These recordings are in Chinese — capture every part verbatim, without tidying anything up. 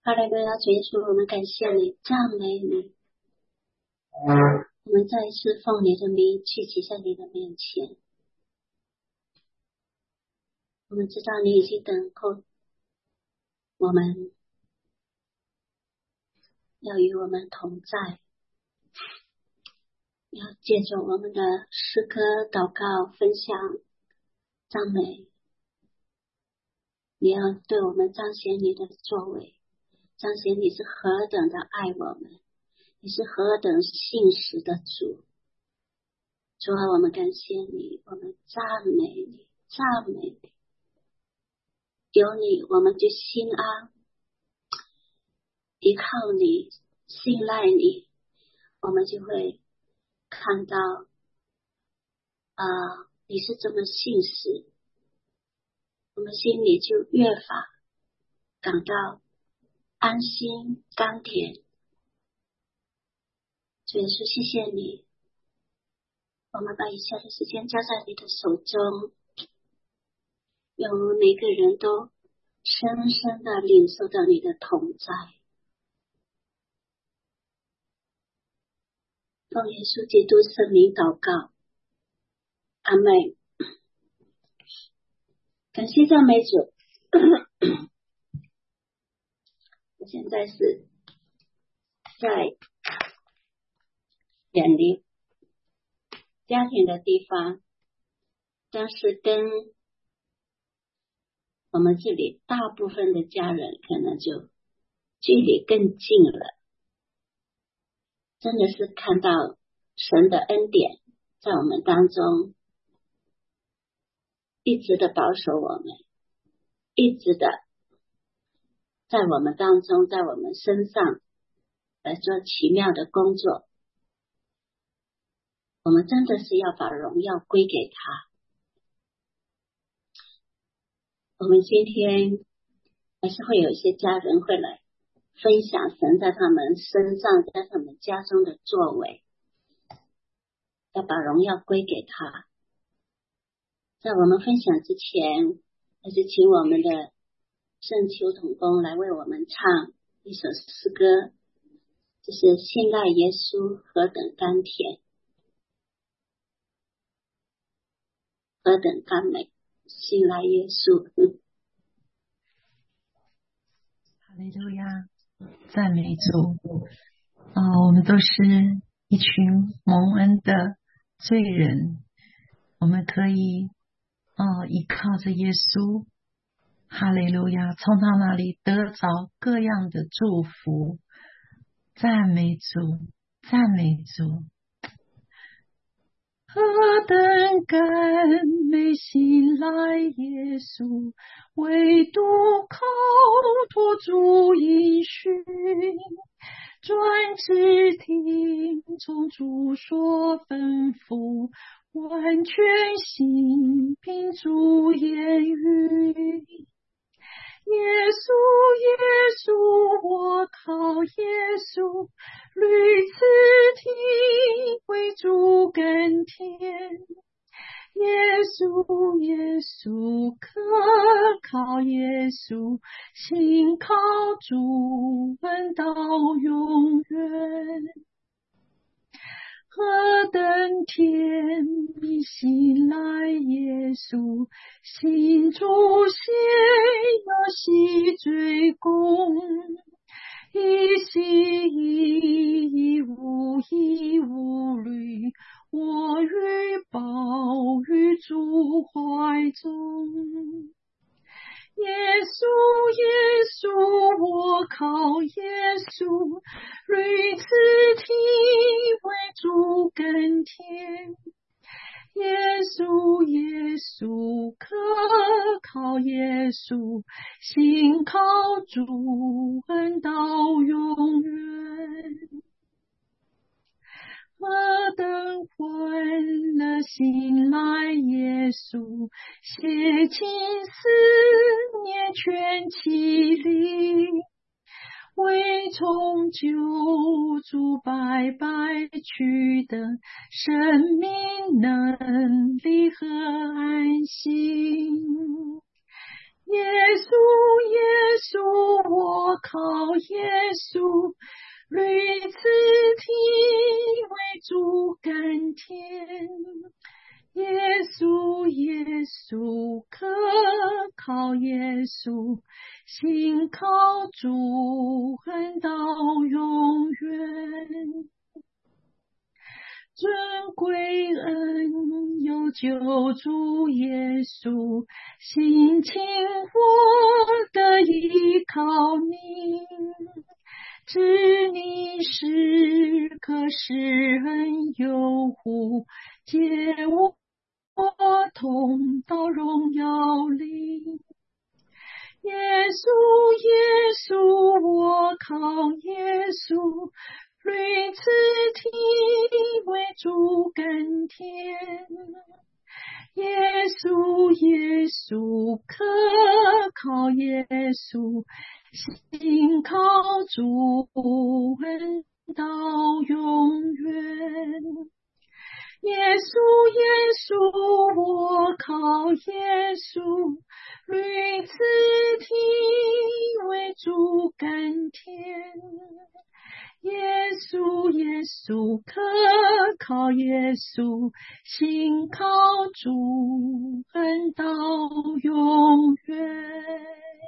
哈利路亚，主耶稣，我们感谢你，赞美你。我们再一次奉你的名聚集在你的面前。我们知道你已经等候我们，要与我们同在，要借着我们的诗歌、祷告、分享、赞美，你要对我们彰显你的作为，彰显你是何等的爱我们，你是何等信实的主。主啊，我们感谢你，我们赞美你，赞美你。有你，我们就心安，依靠你，信赖你，我们就会看到啊、呃，你是这么信实，我们心里就越发感到安心甘甜。主耶稣，谢谢你，我们把以下的时间交在你的手中，让我们每个人都深深的领受到你的同在。奉耶稣基督圣名祷告，阿们。感谢赞美主。我现在是在远离家庭的地方，但是跟我们这里大部分的家人可能就距离更近了。真的是看到神的恩典在我们当中一直的保守我们，一直的在我们当中，在我们身上来做奇妙的工作。我们真的是要把荣耀归给他。我们今天还是会有一些家人会来分享神在他们身上，在他们家中的作为，要把荣耀归给他。在我们分享之前，还是请我们的圣秋同工来为我们唱一首诗歌，就是信赖耶稣何等甘甜，何等甘美，信赖耶稣。 哈利路亚，赞美主。啊、呃，我们都是一群蒙恩的罪人，我们可以啊、呃、依靠着耶稣，哈利路亚，从他那里得着各样的祝福。赞美主，赞美主。何等甘美，信赖耶稣，唯独靠托主应许，专只听从主所吩咐，完全信凭主言语。耶稣，耶稣，我靠耶稣，屡次体会主甘甜。耶稣，耶稣，可靠耶稣，信靠主恩到永远。何等甜蜜，信赖耶稣，信主献了喜罪功，一心一意，无疑无虑，我欲抱于主怀中。耶稣，耶稣，我靠耶稣，屡次体会主甘甜。耶稣，耶稣，可靠耶稣，信靠主恩到永远。何等欢乐，信赖耶稣，写尽思念全其力，为从救主白白去的生命能力和安心。 耶稣，耶稣，我靠耶稣，屡次体为主甘甜。耶稣，耶稣，可靠耶稣，信靠主，恨到永远。尊贵恩有救主耶稣，心情我的依靠你，知你时刻施恩佑护，接我同到荣耀里。耶稣，耶稣，我靠耶稣，屡次体为主甘甜。耶稣，耶稣，可靠耶稣，信靠主，恩到永远。耶稣，耶稣，我靠耶稣，屡次体为主甘甜。耶稣，耶稣，可靠耶稣，信靠主，恩到永远。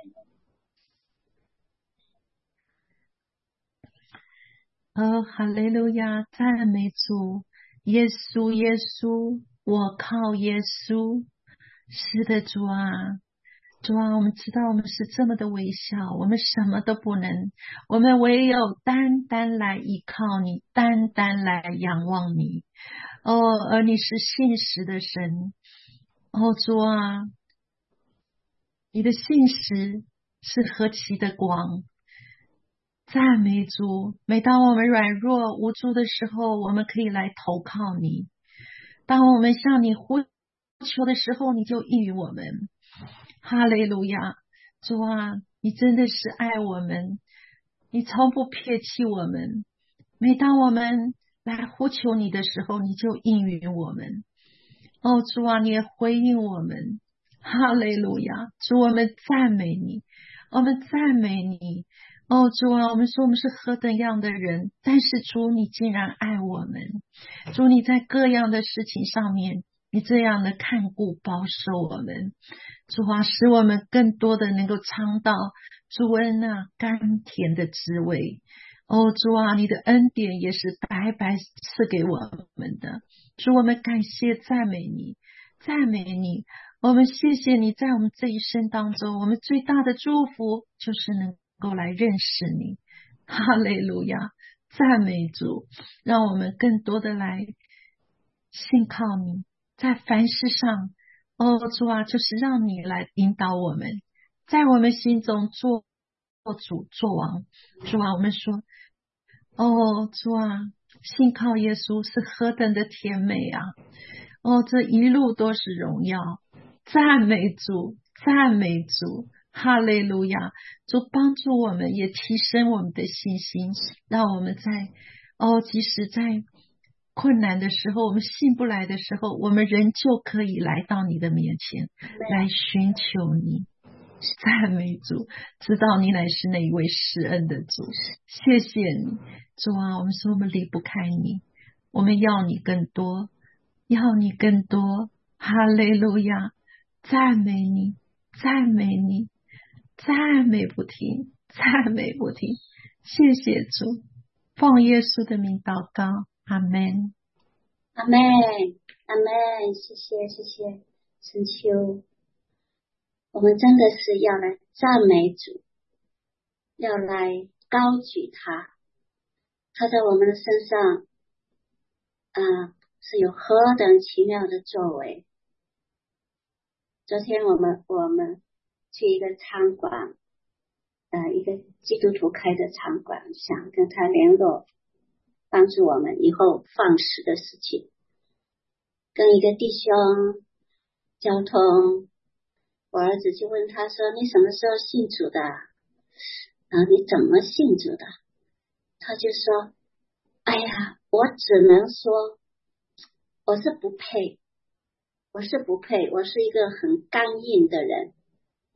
哦，哈利路亚，赞美主。耶稣，耶稣，我靠耶稣。是的，主啊，主啊，我们知道我们是这么的微小，我们什么都不能，我们唯有单单来依靠你，单单来仰望你。哦，而你是信实的神。哦，主啊，你的信实是何其的广。赞美主，每当我们软弱无助的时候，我们可以来投靠你。当我们向你呼求的时候，你就应允我们。哈利路亚，主啊，你真的是爱我们，你从不撇弃我们。每当我们来呼求你的时候，你就应允我们。哦，主啊，你也回应我们。哈利路亚，主，我们赞美你，我们赞美你。哦，主啊，我们说我们是何等样的人，但是主，你竟然爱我们。主，你在各样的事情上面，你这样的看顾保守我们。主啊，使我们更多的能够尝到主恩那甘甜的滋味。哦，主啊，你的恩典也是白白赐给我们的。主，我们感谢赞美你，赞美你。我们谢谢你在我们这一生当中，我们最大的祝福就是能够来认识你。哈利路亚，赞美主，让我们更多的来信靠你，在凡事上，哦，主啊，就是让你来引导我们，在我们心中做做主做王。主啊，我们说，哦，主啊，信靠耶稣是何等的甜美啊！哦，这一路都是荣耀。赞美主，赞美主，哈利路亚！主帮助我们，也提升我们的信心，让我们在哦，即使在困难的时候，我们信不来的时候，我们仍旧可以来到你的面前，来寻求你。赞美主，知道你乃是那一位施恩的主。谢谢你，主啊，我们说我们离不开你，我们要你更多，要你更多。哈利路亚，赞美你，赞美你，赞美不停，赞美不停。谢谢主，奉耶稣的名祷告，阿们， 阿们，阿们，谢谢，谢谢陈秋。我们真的是要来赞美主，要来高举他，他在我们的身上啊、呃、是有何等奇妙的作为。昨天我们我们去一个餐馆，呃，一个基督徒开的餐馆，想跟他联络，帮助我们以后放食的事情。跟一个弟兄交通，我儿子就问他说：“你什么时候信主的？啊，你怎么信主的？”他就说：“哎呀，我只能说，我是不配。”我是不配，我是一个很刚硬的人，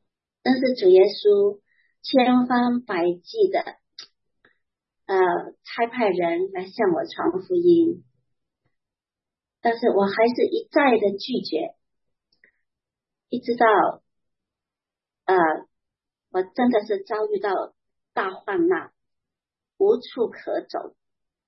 但是主耶稣千方百计的呃差派人来向我传福音，但是我还是一再的拒绝，一直到呃我真的是遭遇到大患难，无处可走，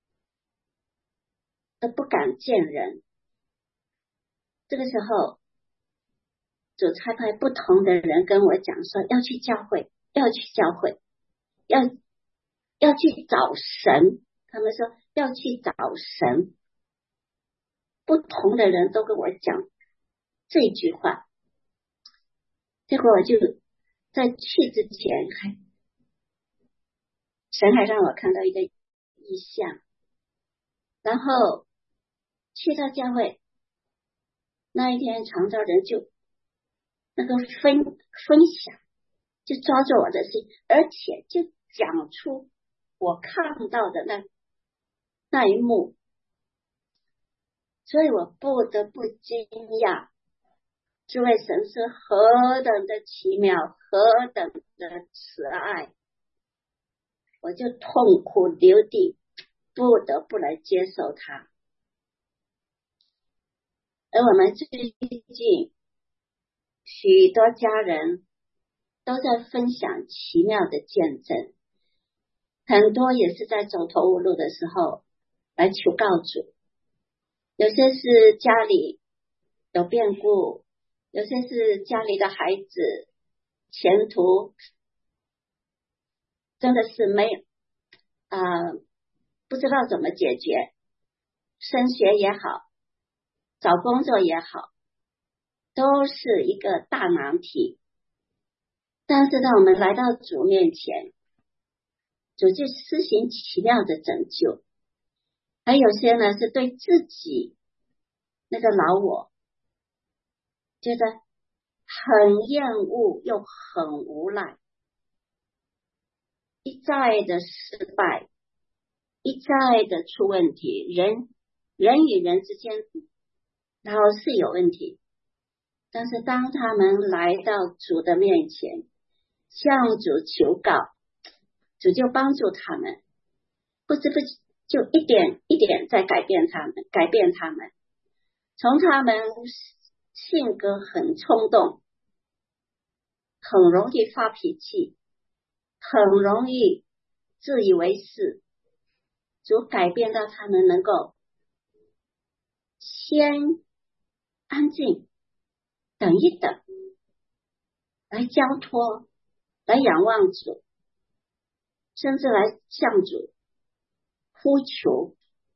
都不敢见人。这个时候主差派不同的人跟我讲说，要去教会，要去教会，要要去找神，他们说要去找神，不同的人都跟我讲这句话。结果我就在去之前还神还让我看到一个异象，然后去到教会那一天，传道人就那个分分享就抓住我的心，而且就讲出我看到的那那一幕，所以我不得不惊讶，这位神是何等的奇妙，何等的慈爱，我就痛哭流涕，不得不来接受他。而我们最近许多家人都在分享奇妙的见证，很多也是在走投无路的时候来求告主，有些是家里有变故，有些是家里的孩子前途真的是没有呃不知道怎么解决，升学也好，找工作也好，都是一个大难题。但是当我们来到主面前，主就施行奇妙的拯救。还有些呢是对自己那个老我觉得很厌恶又很无奈，一再的失败，一再的出问题，人人与人之间老是有问题。但是当他们来到主的面前，向主求告，主就帮助他们，不知不觉就一点一点在改变他们，改变他们，从他们性格很冲动，很容易发脾气，很容易自以为是，主改变到他们能够先安静，等一等，来交托，来仰望主，甚至来向主呼求，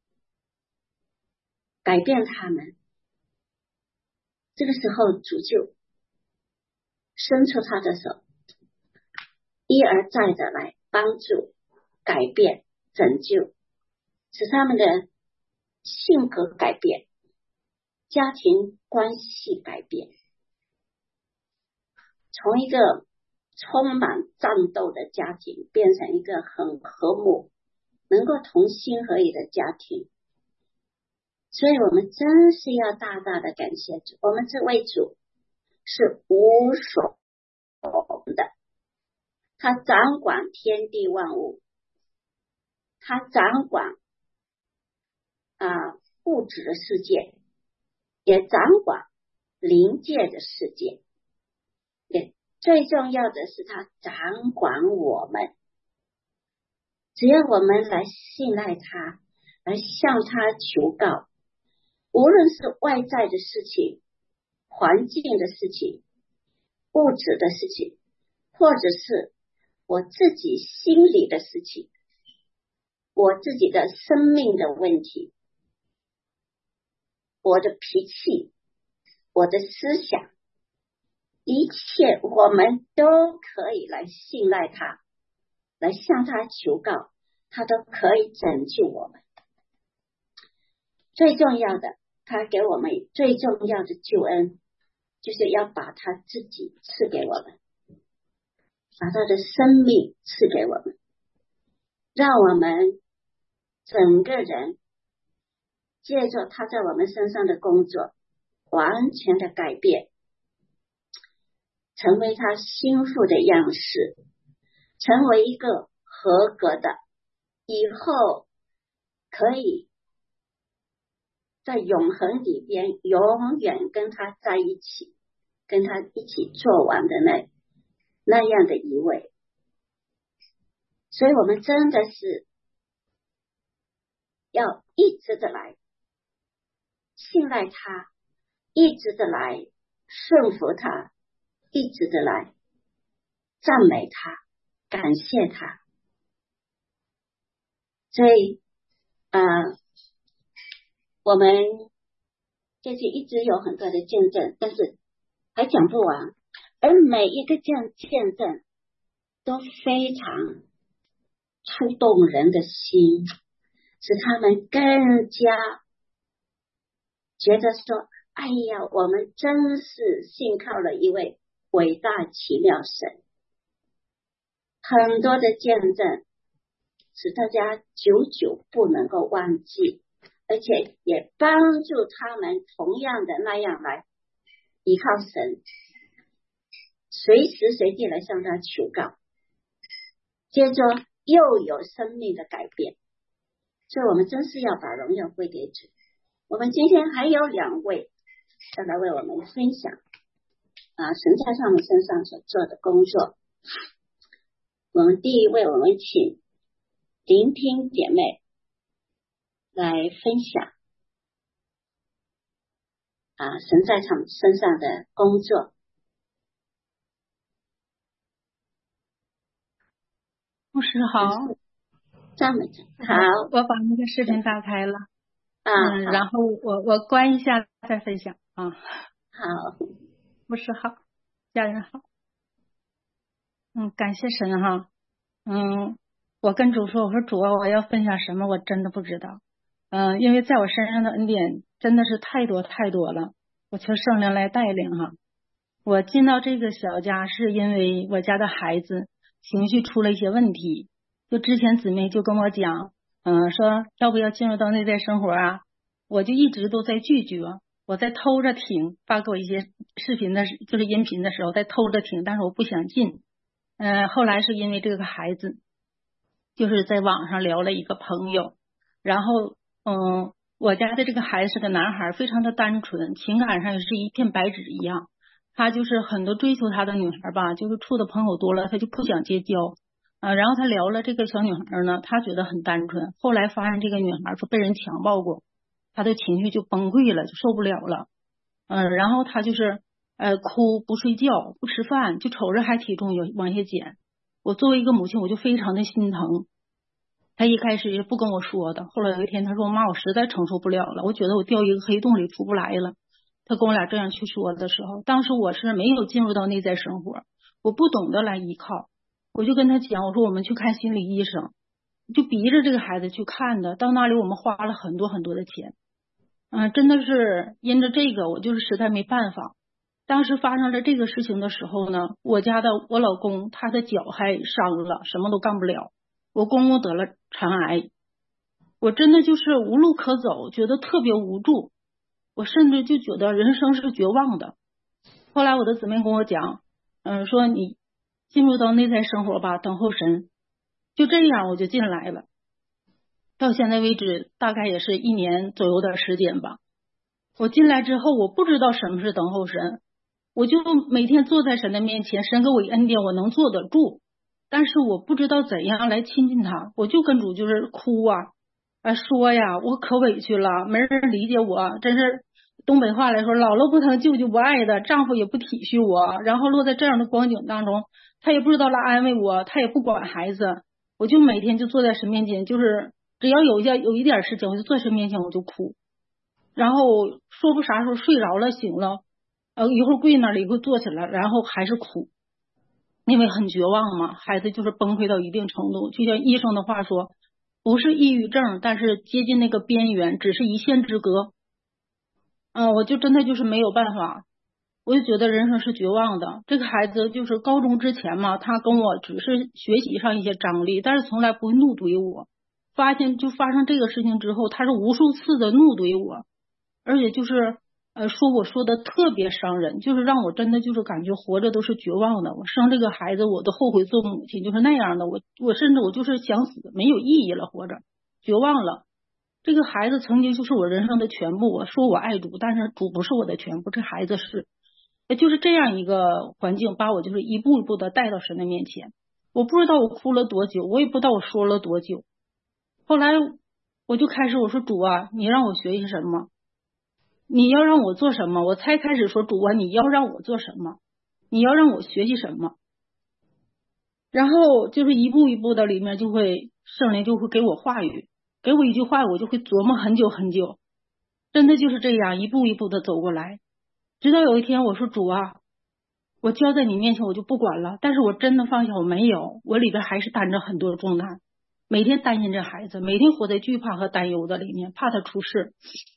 改变他们。这个时候主就伸出他的手，一而再的来帮助、改变、拯救，使他们的性格改变，家庭关系改变，从一个充满战斗的家庭变成一个很和睦，能够同心合意的家庭。所以我们真是要大大的感谢主，我们这位主是无所不的，他掌管天地万物，他掌管啊物质的世界，也掌管灵界的世界，也最重要的是他掌管我们。只要我们来信赖他，来向他求告，无论是外在的事情、环境的事情、物质的事情，或者是我自己心里的事情，我自己的生命的问题，我的脾气，我的思想，一切我们都可以来信赖他，来向他求告，他都可以拯救我们。最重要的，他给我们最重要的救恩，就是要把他自己赐给我们，把他的生命赐给我们，让我们整个人借着他在我们身上的工作完全的改变， 成为他心腹的样式，成为一个合格的，以后可以在永恒里边永远跟他在一起，跟他一起做完的那那样的一位。所以我们真的是要一直的来信赖他，一直的来顺服他，一直的来赞美他，感谢他。所以呃，我们这些一直有很多的见证，但是还讲不完，而每一个这样见证都非常触动人的心，使他们更加觉得说，哎呀，我们真是信靠了一位伟大奇妙神。很多的见证使大家久久不能够忘记，而且也帮助他们同样的那样来依靠神，随时随地来向他求告，接着又有生命的改变。所以我们真是要把荣耀归给主。我们今天还有两位要来为我们分享啊，神在他们身上所做的工作。我们第一位，我们请聆听姐妹来分享啊，神在他们身上的工作。 牧师好， 赞美主。好， 我把那个视频打开了啊， 嗯，然后我我关一下再分享啊。 好， 牧师好，家人好。嗯，感谢神哈。嗯，我跟主说，我说主啊，我要分享什么，我真的不知道。嗯，因为在我身上的恩典真的是太多太多了，我求圣灵来带领哈。我进到这个小家是因为我家的孩子情绪出了一些问题，就之前姊妹就跟我讲，嗯，说要不要进入到内在生活啊，我就一直都在拒绝，我在偷着听，发给我一些视频的，就是音频的时候在偷着听，但是我不想进。嗯，后来是因为这个孩子，就是在网上聊了一个朋友，然后嗯，我家的这个孩子是个男孩，非常的单纯，情感上也是一片白纸一样。他就是很多追求他的女孩吧，就是处的朋友多了，他就不想结交啊。然后他聊了这个小女孩呢，他觉得很单纯。后来发现这个女孩说被人强暴过，他的情绪就崩溃了，就受不了了。嗯，然后他就是呃哭，不睡觉，不吃饭，就瞅着还体重有往下减。我作为一个母亲，我就非常的心疼。他一开始也不跟我说的，后来有一天他说妈，我实在承受不了了，我觉得我掉一个黑洞里出不来了。他跟我俩这样去说的时候，当时我是没有进入到内在生活，我不懂得来依靠，我就跟他讲，我说我们去看心理医生，就逼着这个孩子去看的。到那里我们花了很多很多的钱，嗯、呃，真的是因着这个，我就是实在没办法。当时发生了这个事情的时候呢，我家的我老公他的脚还伤了，什么都干不了。我公公得了肠癌，我真的就是无路可走，觉得特别无助。我甚至就觉得人生是绝望的。后来我的姊妹跟我讲，嗯，说你进入到内在生活吧，等候神。就这样我就进来了。到现在为止，大概也是一年左右的时间吧。我进来之后，我不知道什么是等候神，我就每天坐在神的面前，神给我恩典，我能坐得住，但是我不知道怎样来亲近他，我就跟主就是哭啊。啊，说呀，我可委屈了，没人理解我，真是东北话来说，姥姥不疼，舅舅不爱的，丈夫也不体恤我，然后落在这样的光景当中，他也不知道来安慰我，他也不管孩子，我就每天就坐在神面前，就是只要有一件有一点事情，我就坐神面前我就哭，然后说不啥时候睡着了醒了，呃，一会儿跪那里，一会儿坐起来，然后还是哭，因为很绝望嘛，孩子就是崩溃到一定程度，就像医生的话说，不是抑郁症，但是接近那个边缘，只是一线之隔。嗯、呃，我就真的就是没有办法，我就觉得人生是绝望的。这个孩子就是高中之前嘛，他跟我只是学习上一些张力，但是从来不会怒怼我。发现就发生这个事情之后，他是无数次的怒怼我，而且就是呃，说我说的特别伤人，就是让我真的就是感觉活着都是绝望的。我生这个孩子，我都后悔做母亲，就是那样的。我我甚至我就是想死，没有意义了，活着绝望了。这个孩子曾经就是我人生的全部。我说我爱主，但是主不是我的全部，这孩子是。就是这样一个环境，把我就是一步一步的带到神的面前。我不知道我哭了多久，我也不知道我说了多久。后来我就开始我说主啊，你让我学习什么？你要让我做什么？我才开始说主啊，你要让我做什么？你要让我学习什么？然后就是一步一步的里面就会圣灵就会给我话语，给我一句话，我就会琢磨很久很久。真的就是这样一步一步的走过来，直到有一天我说主啊，我交在你面前我就不管了。但是我真的放下我没有，我里边还是担着很多重担，每天担心这孩子，每天活在惧怕和担忧的里面，怕他出事。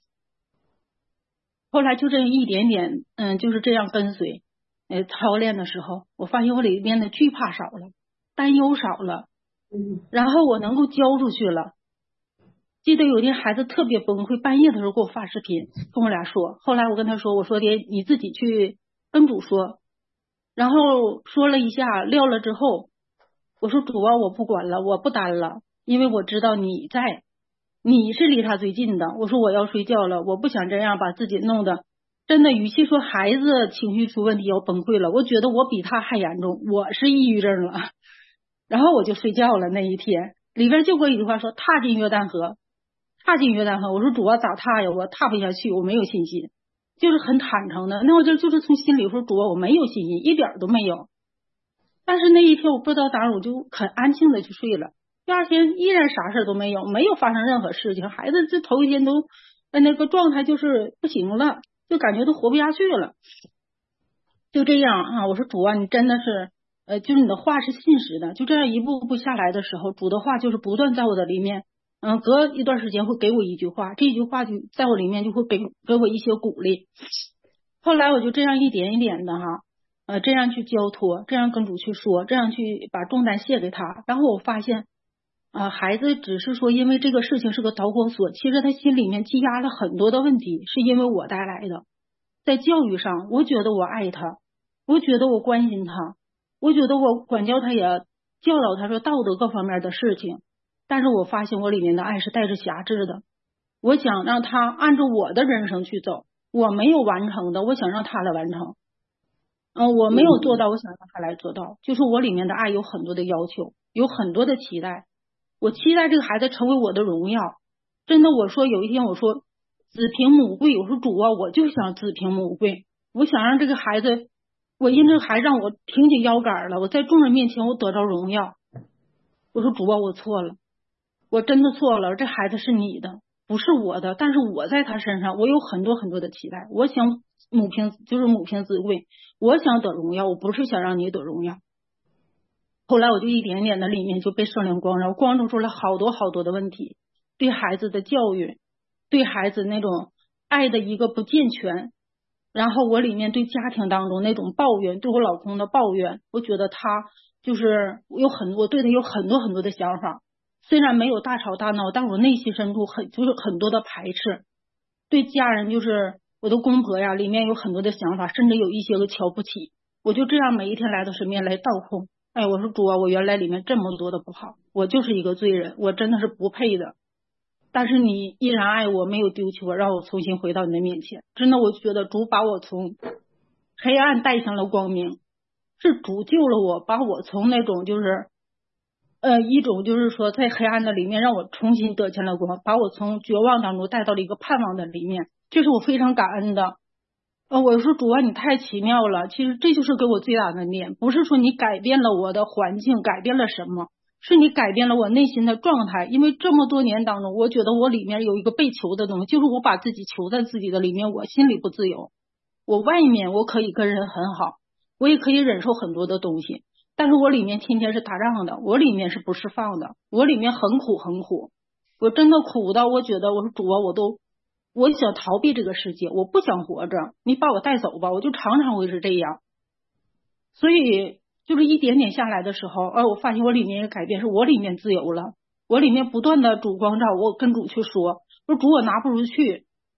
后来就这样一点点，嗯，就是这样跟随，呃，操练的时候，我发现我里面的惧怕少了，担忧少了， 嗯， 然后我能够交出去了。记得有一天孩子特别崩溃，半夜的时候给我发视频，跟我俩说。后来我跟他说，我说爹，你自己去跟主说。然后说了一下，撂了之后，我说主啊，我不管了，我不担了，因为我知道你在。你是离他最近的。我说我要睡觉了，我不想这样把自己弄得真的，与其说孩子情绪出问题要崩溃了，我觉得我比他还严重，我是抑郁症了。然后我就睡觉了。那一天里边就过一句话说踏进约旦河，踏进约旦河。我说主啊，咋踏呀？我踏不下去，我没有信心，就是很坦诚的。那我就就是从心里说主啊，我没有信心，一点都没有。但是那一天我不知道咋样，我就很安静的去睡了。第二天依然啥事都没有，没有发生任何事情。孩子这头一天都那个状态就是不行了，就感觉都活不下去了。就这样啊，我说主啊，你真的是呃，就是你的话是信实的。就这样一步步下来的时候，主的话就是不断在我的里面，嗯，隔一段时间会给我一句话，这句话就在我里面就会给给我一些鼓励。后来我就这样一点一点的哈。呃，这样去交托，这样跟主去说，这样去把重担卸给他。然后我发现呃，孩子只是说因为这个事情是个导火索，其实他心里面积压了很多的问题，是因为我带来的。在教育上，我觉得我爱他，我觉得我关心他，我觉得我管教他，也教导他说道德各方面的事情。但是我发现我里面的爱是带着辖制的，我想让他按照我的人生去走，我没有完成的，我想让他来完成。嗯、呃，我没有做到，我想让他来做到。就是我里面的爱有很多的要求，有很多的期待。我期待这个孩子成为我的荣耀。真的，我说有一天我说子凭母贵，我说主啊，我就想子凭母贵，我想让这个孩子，我因这个孩子让我挺起腰杆了，我在众人面前我得着荣耀。我说主啊，我错了，我真的错了，这孩子是你的，不是我的。但是我在他身上我有很多很多的期待，我想母凭就是母凭子贵，我想得荣耀，我不是想让你得荣耀。后来我就一点点的里面就被圣灵光照，光照出来好多好多的问题，对孩子的教育，对孩子那种爱的一个不健全，然后我里面对家庭当中那种抱怨，对我老公的抱怨，我觉得他就是有很多，我对他有很多很多的想法，虽然没有大吵大闹，但我内心深处很就是很多的排斥，对家人就是我的公婆呀，里面有很多的想法，甚至有一些个瞧不起。我就这样每一天来到身边来倒空，哎，我说主啊，我原来里面这么多的不好，我就是一个罪人，我真的是不配的。但是你依然爱我，没有丢弃我，让我重新回到你的面前。真的，我觉得主把我从黑暗带向了光明，是主救了我，把我从那种就是呃一种就是说在黑暗的里面，让我重新得见了光，把我从绝望当中带到了一个盼望的里面，这是我非常感恩的。呃，我说主啊，你太奇妙了。其实这就是给我最大的念，不是说你改变了我的环境，改变了什么，是你改变了我内心的状态。因为这么多年当中，我觉得我里面有一个被求的东西，就是我把自己囚在自己的里面，我心里不自由。我外面我可以跟人很好，我也可以忍受很多的东西，但是我里面天天是打仗的，我里面是不释放的，我里面很苦很苦，我真的苦到我觉得我说主啊，我都我想逃避这个世界，我不想活着，你把我带走吧。我就常常会是这样。所以就是一点点下来的时候，呃，我发现我里面也改变，是我里面自由了，我里面不断的主光照，我跟主去说，说主我拿不出去，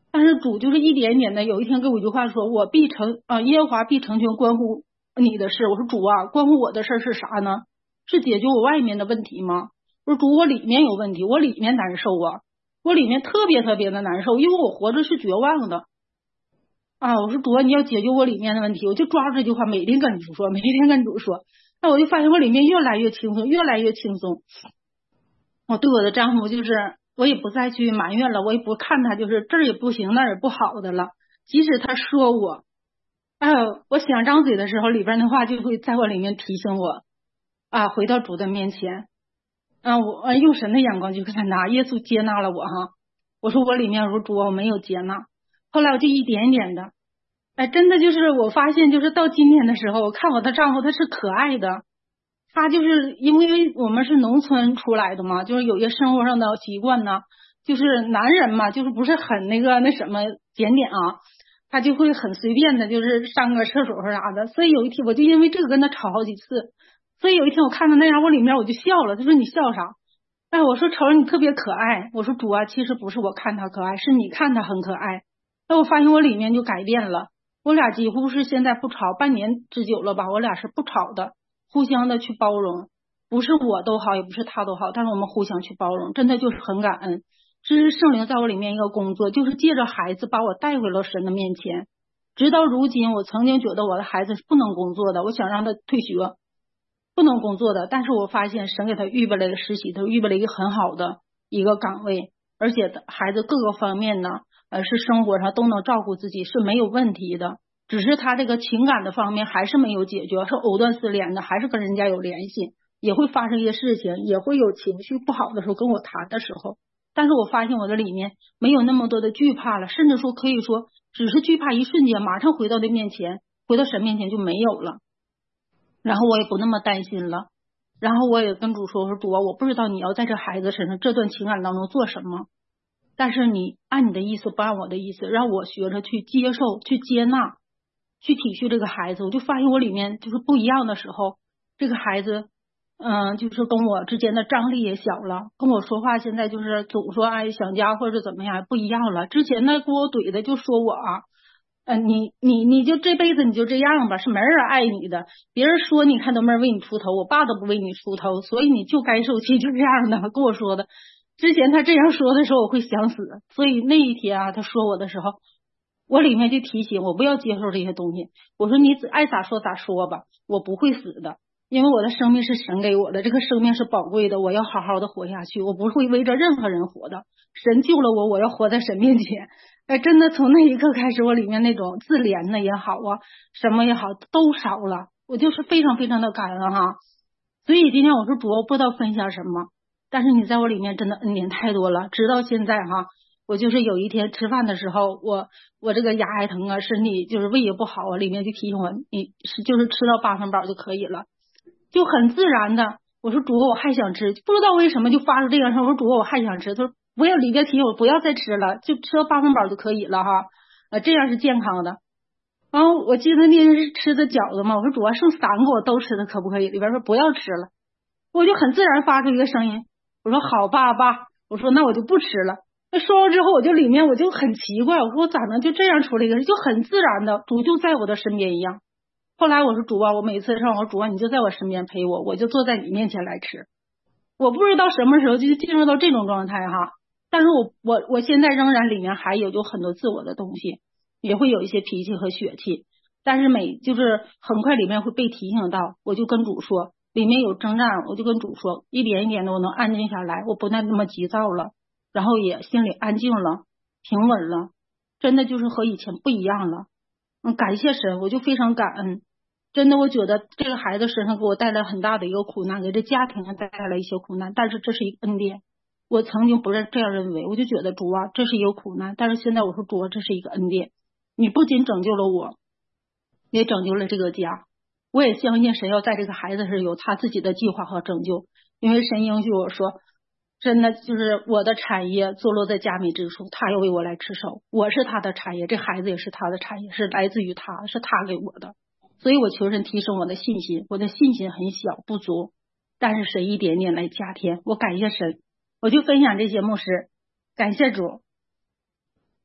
但是主就是一点点的，有一天给我一句话说，我必成啊，耶和华必成全关乎你的事。我说主啊，关乎我的事是啥呢？是解决我外面的问题吗？我说主，我里面有问题，我里面难受啊，我里面特别特别的难受，因为我活着是绝望的啊。我说主啊，你要解决我里面的问题，我就抓住这句话，每天跟主说，每天跟主说。那我就发现我里面越来越轻松，越来越轻松。我对我的丈夫就是，我也不再去埋怨了，我也不看他就是这儿也不行那儿也不好的了。即使他说我，哎呦，我想张嘴的时候，里边的话就会在我里面提醒我啊，回到主的面前啊，我用神的眼光去看他，耶稣接纳了我哈。我说我里面如主，我没有接纳。后来我就一点点的，哎，真的就是我发现，就是到今天的时候，我看我的丈夫他是可爱的。他就是因为我们是农村出来的嘛，就是有些生活上的习惯呢，就是男人嘛，就是不是很那个那什么检点啊，他就会很随便的，就是上个厕所或啥的。所以有一天我就因为这个跟他吵好几次。所以有一天我看他那样，我里面我就笑了。他说你笑啥？哎，我说瞅着你特别可爱。我说主啊，其实不是我看他可爱，是你看他很可爱。那我发现我里面就改变了，我俩几乎是现在不吵，半年之久了吧，我俩是不吵的。互相的去包容，不是我都好，也不是他都好，但是我们互相去包容，真的就是很感恩。这是圣灵在我里面一个工作，就是借着孩子把我带回了神的面前。直到如今，我曾经觉得我的孩子是不能工作的，我想让他退学，不能工作的，但是我发现神给他预备了一个实习，他预备了一个很好的一个岗位，而且孩子各个方面呢，呃，是生活上都能照顾自己，是没有问题的。只是他这个情感的方面还是没有解决，是藕断丝连的，还是跟人家有联系，也会发生一些事情，也会有情绪不好的时候跟我谈的时候。但是我发现我的里面没有那么多的惧怕了，甚至说可以说只是惧怕一瞬间，马上回到他面前，回到神面前就没有了。然后我也不那么担心了，然后我也跟主说，我说主啊，我不知道你要在这孩子身上这段情感当中做什么，但是你按你的意思不按我的意思，让我学着去接受，去接纳，去体恤这个孩子。我就发现我里面就是不一样的时候，这个孩子嗯，就是跟我之间的张力也小了，跟我说话现在就是总说哎想家或者怎么样不一样了。之前那给我怼的就说我啊，呃你你你就这辈子你就这样吧，是没人爱你的，别人说你看都没人为你出头，我爸都不为你出头，所以你就该受气，就这样的跟我说的。之前他这样说的时候我会想死，所以那一天啊他说我的时候，我里面就提醒我不要接受这些东西。我说你爱咋说咋说吧，我不会死的，因为我的生命是神给我的，这个生命是宝贵的，我要好好的活下去，我不会为着任何人活的。神救了我，我要活在神面前。哎，真的从那一刻开始，我里面那种自怜的也好啊，什么也好都少了，我就是非常非常的感恩哈。所以今天我说主，我不知道分享什么，但是你在我里面真的恩典太多了，直到现在哈。我就是有一天吃饭的时候，我我这个牙还疼啊，身体就是胃也不好啊，里面就提醒我，你是就是吃到八分饱就可以了，就很自然的。我说主，我还想吃，不知道为什么就发出这样声。我说主，我还想吃。他说不要，里边提醒我不要再吃了，就吃到八分饱就可以了哈，呃，这样是健康的。然后我记得那天是吃的饺子嘛，我说主啊，剩三个我都吃的可不可以？里边说不要吃了，我就很自然发出一个声音，我说好爸爸，我说那我就不吃了。那说完之后，我就里面我就很奇怪，我说我咋能就这样处理一个，就很自然的，主就在我的身边一样。后来我说主啊，我每次上我说主啊，你就在我身边陪我，我就坐在你面前来吃。我不知道什么时候就进入到这种状态哈，但是我我我现在仍然里面还有就很多自我的东西，也会有一些脾气和血气，但是每就是很快里面会被提醒到，我就跟主说里面有征战，我就跟主说一点一点的我能安静下来，我不再那么急躁了。然后也心里安静了，平稳了，真的就是和以前不一样了。嗯，感谢神，我就非常感恩。真的，我觉得这个孩子身上给我带来很大的一个苦难，给这家庭带来一些苦难，但是这是一个恩典。我曾经不是这样认为，我就觉得主啊，这是一个苦难，但是现在我说主啊，这是一个恩典。你不仅拯救了我，也拯救了这个家。我也相信神要在这个孩子是有他自己的计划和拯救，因为神应许我说。真的就是我的产业坐落在佳美之处，他要为我来持守，我是他的产业，这孩子也是他的产业，是来自于他，是他给我的。所以我求神提升我的信心，我的信心很小不足，但是神一点点来加添，我感谢神。我就分享这些牧师，感谢主。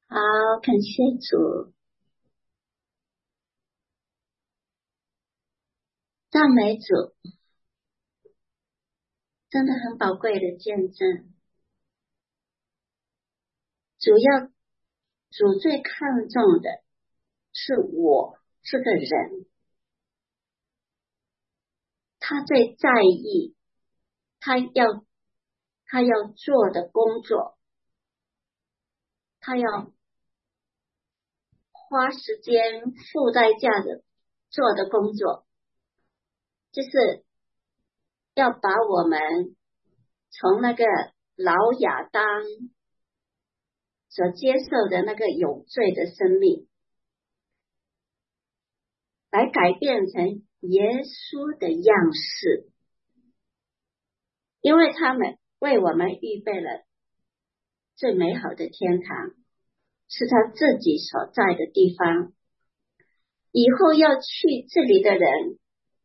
好，感谢主，赞美主，真的很宝贵的见证。主要主最看重的是我这个人，他最在意他要他要做的工作，他要花时间付代价的做的工作，就是要把我们从那个老亚当所接受的那个有罪的生命，来改变成耶稣的样式，因为他们为我们预备了最美好的天堂，是他自己所在的地方，以后要去这里的人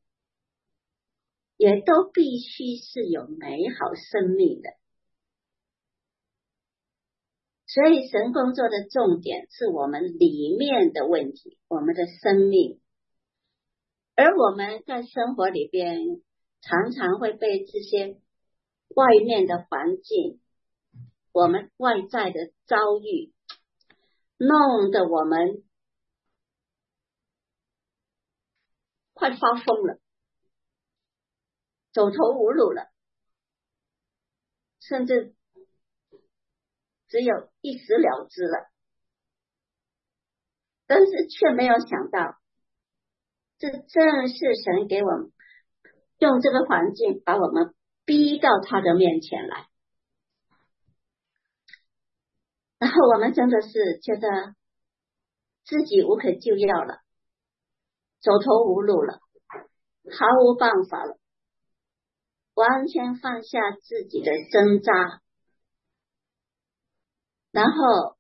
也都必须是有美好生命的。所以神工作的重点是我们里面的问题，我们的生命，而我们在生活里边常常会被这些外面的环境，我们外在的遭遇弄得我们快发疯了，走投无路了，甚至只有一死了之了。但是却没有想到，这正是神给我们用这个环境把我们逼到他的面前来，然后我们真的是觉得自己无可救药了，走投无路了，毫无办法了，完全放下自己的挣扎，然后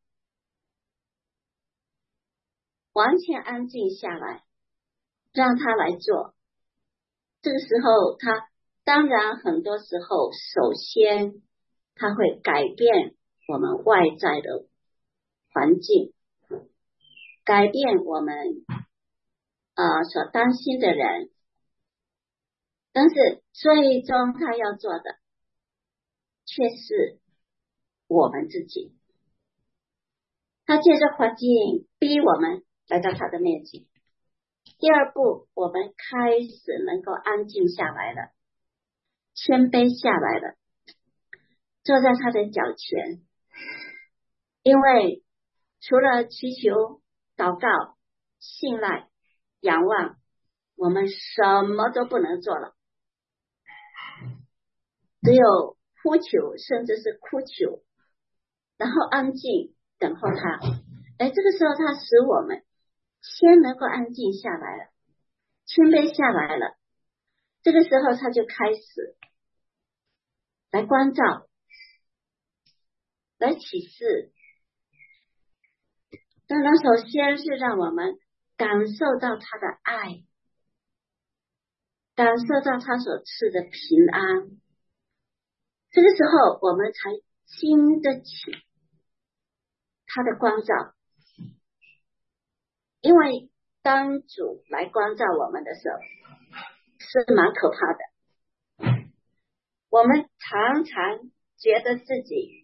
完全安静下来，让他来做。这个时候他当然很多时候首先他会改变我们外在的环境，改变我们呃所担心的人，但是最终他要做的却是我们自己。他借着环境逼我们来到他的面前。第二步，我们开始能够安静下来了，谦卑下来了，坐在他的脚前。因为除了祈求、祷告、信赖、仰望，我们什么都不能做了，只有呼求，甚至是哭求，然后安静等候他。哎，这个时候他使我们先能够安静下来了，谦卑下来了，这个时候他就开始来关照，来启示。当然首先是让我们感受到他的爱，感受到他所赐的平安，这个时候我们才经得起他的关照。因为当主来关照我们的时候是蛮可怕的，我们常常觉得自己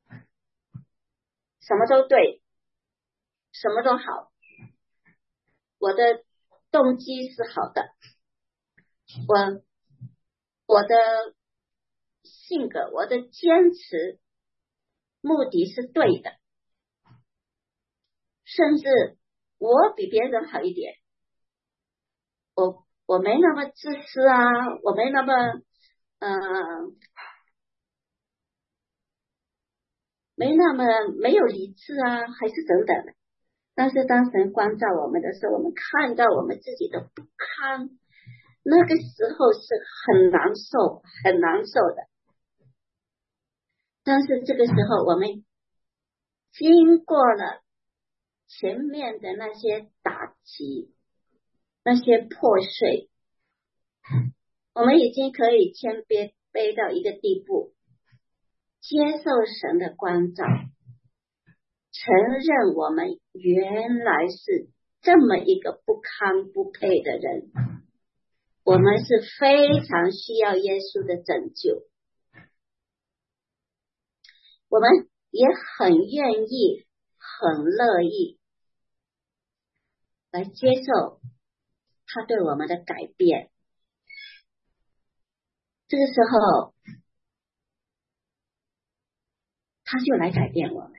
什么都对，什么都好，我的动机是好的，我我的性格，我的坚持目的是对的，甚至我比别人好一点，我我没那么自私啊，我没那么嗯、呃、没那么没有理智啊，还是等等的。但是当神关照我们的时候，我们看到我们自己的不堪，那个时候是很难受很难受的。但是这个时候我们经过了前面的那些打击，那些破碎，我们已经可以谦卑卑到一个地步，接受神的关照， 承认我们原来是这么一个不堪不配的人，我们是非常需要耶稣的拯救，我们也很愿意很乐意来接受他对我们的改变。这个时候他就来改变我们。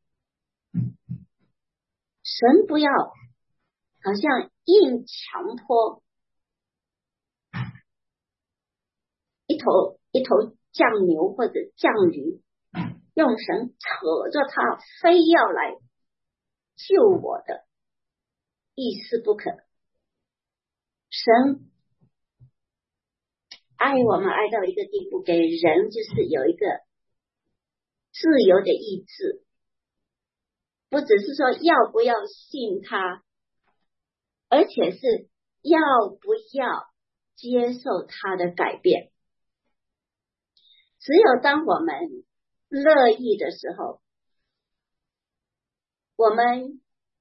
神不要好像硬强迫一头一头犟牛或者犟驴，用绳扯着他非要来救我的，一丝不可。神爱我们爱到一个地步，给人就是有一个自由的意志，不只是说要不要信他，而且是要不要接受他的改变。只有当我们乐意的时候，我们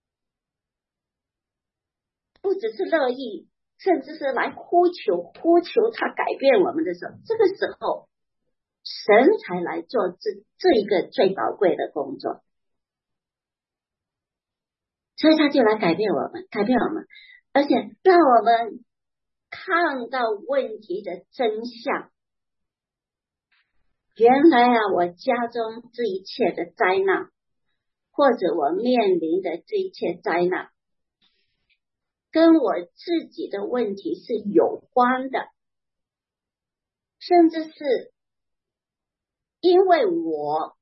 不只是乐意，甚至是来呼求呼求他改变我们的时候，这个时候神才来做这这一个最宝贵的工作。所以他就来改变我们，改变我们，而且让我们看到问题的真相。原来啊，我家中这一切的灾难，或者我面临的这一切灾难，跟我自己的问题是有关的，甚至是因为我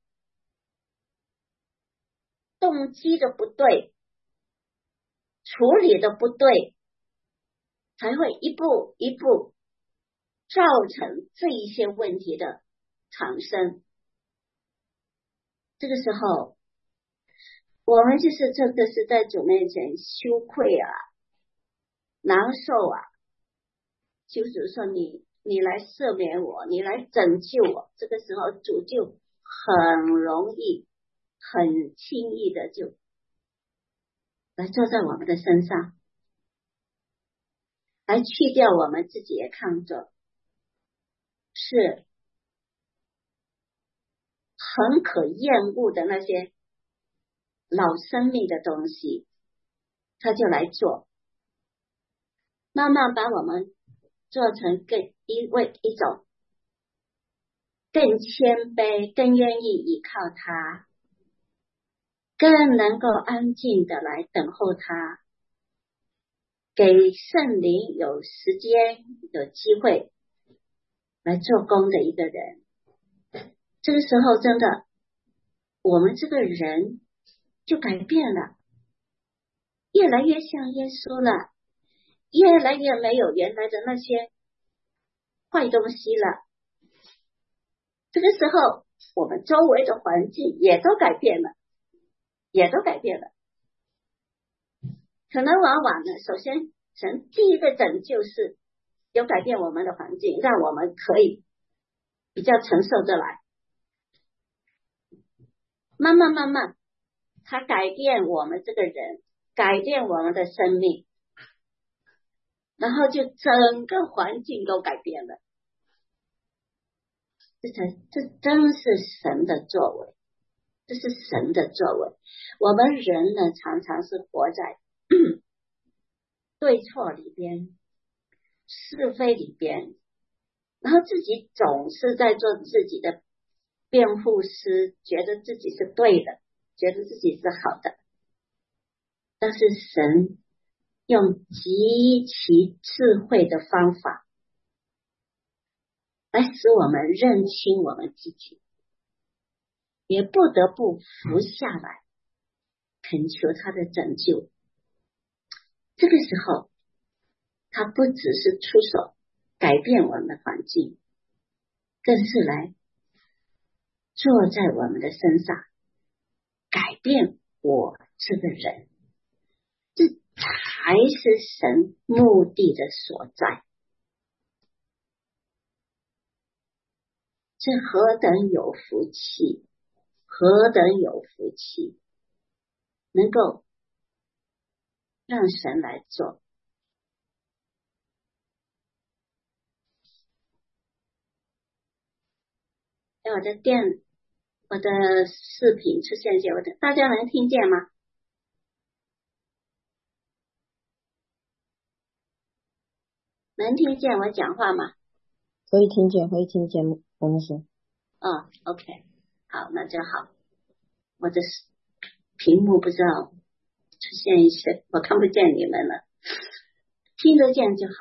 动机的不对，处理的不对，才会一步一步造成这一些问题的产生。这个时候我们就是真的是在主面前羞愧啊，难受啊，就是说你你来赦免我，你来拯救我。这个时候主就很容易很轻易的就来坐在我们的身上，来去掉我们自己也看着是很可厌恶的那些老生命的东西，他就来做，慢慢把我们做成更一位一种更谦卑，更愿意依靠他，更能够安静的来等候他，给圣灵有时间有机会来做工的一个人。这个时候真的我们这个人就改变了，越来越像耶稣了，越来越没有原来的那些坏东西了。这个时候我们周围的环境也都改变了，也都改变了。可能往往呢，首先神第一个拯救是有改变我们的环境，让我们可以比较承受得来。慢慢慢慢他改变我们这个人，改变我们的生命，然后就整个环境都改变了。这才这真是神的作为，这是神的作为。我们人呢，常常是活在对错里边，是非里边，然后自己总是在做自己的辩护师，觉得自己是对的，觉得自己是好的。但是神用极其智慧的方法来使我们认清我们自己，也不得不服下来，恳求他的拯救。这个时候他不只是出手改变我们的环境，更是来坐在我们的身上，改变我这个人。这才是神目的的所在。这何等有福气，何等有福气！ 能够让神来做。哎，我的电，我的视频出现些，我的大家能听见吗？能听见我讲话吗？ 可以听见，可以听见，我们是。 哦 ，OK， 好，那就好。我的屏幕不知道出现一些，我看不见你们了，听得见就好。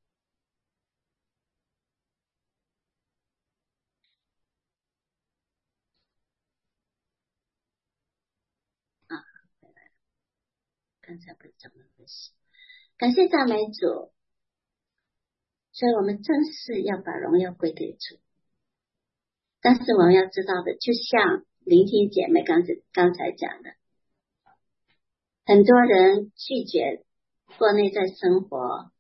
啊，刚才不是怎么回事？感谢赞美主，所以我们真是要把荣耀归给主。但是我们要知道的，就像聆听姐妹刚才刚才讲的，很多人拒绝过内在生活，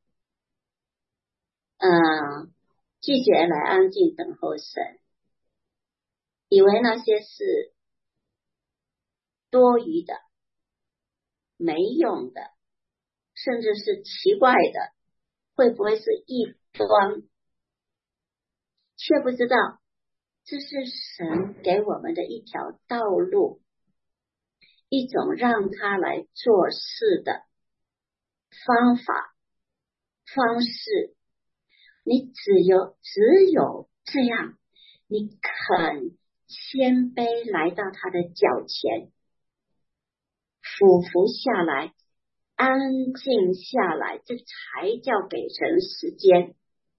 嗯，拒绝来安静等候神，以为那些是多余的、没用的，甚至是奇怪的，会不会是异端？却不知道这是神给我们的一条道路，一种让他来做事的方法方式。你只有只有这样，你肯谦卑来到他的脚前，俯伏下来，安静下来，这才叫给神时间。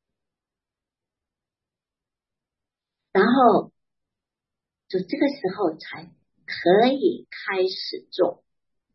然后就这个时候才可以开始做。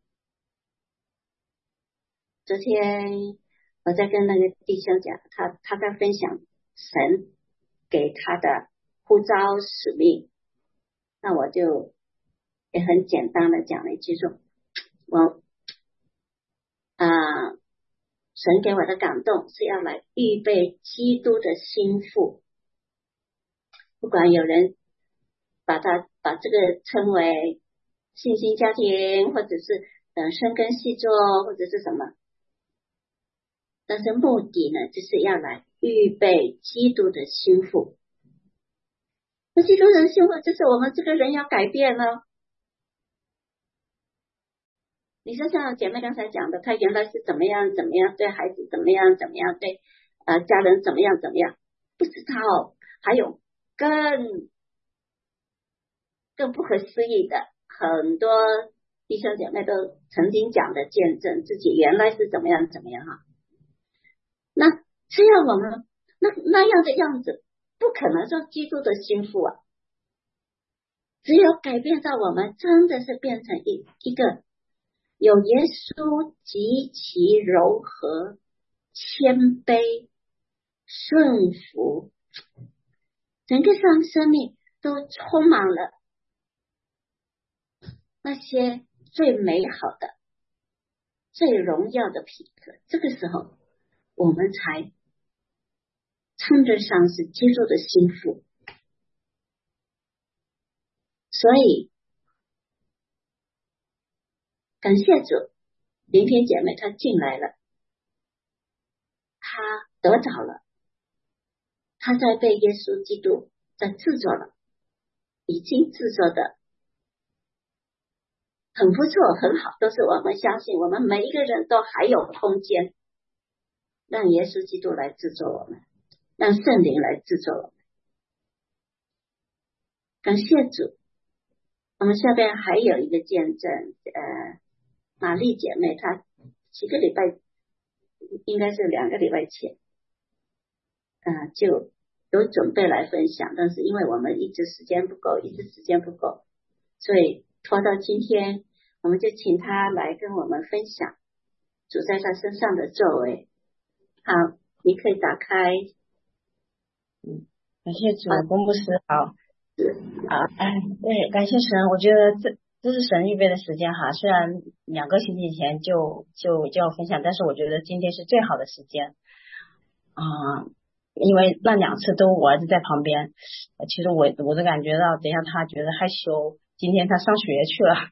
昨天我在跟那个弟兄讲，他他在分享神给他的呼召使命，那我就也很简单的讲了一句说，我啊、呃，神给我的感动是要来预备基督的心腹。不管有人把他把这个称为信心家庭，或者是呃深耕细作，或者是什么，但是目的呢，就是要来预备基督的心腹。那基督的心腹就是我们这个人要改变了。你说像姐妹刚才讲的，她原来是怎么样怎么样对孩子怎么样怎么样对呃家人怎么样怎么样，不知道，还有更更不可思议的，很多弟兄姐妹都曾经讲的见证自己原来是怎么样怎么样哈。那这样我们那那样的样子不可能做基督的心腹啊，只有改变到我们真的是变成一一个有耶稣极其柔和、谦卑、顺服，整个上生命都充满了那些最美好的、最荣耀的品格。这个时候我们才称得上是基督的心腹。所以感谢主，聆听姐妹她进来了，她得着了，她在被耶稣基督在制作了，已经制作的很不错很好，都是我们相信我们每一个人都还有空间让耶稣基督来制作我们，让圣灵来制作我们。感谢主。我们下边还有一个见证，呃，玛丽姐妹她几个礼拜，应该是两个礼拜前，呃，就有准备来分享，但是因为我们一直时间不够，一直时间不够，所以拖到今天，我们就请她来跟我们分享主在她身上的作为。好，你可以打开。 嗯，感谢主，公牧师好。啊，哎，对，感谢神。我觉得这这是神预备的时间哈。虽然两个星期前就就就要分享，但是我觉得今天是最好的时间啊、呃，因为那两次都我儿子在旁边，其实我我都感觉到，等一下他觉得害羞，今天他上学去了，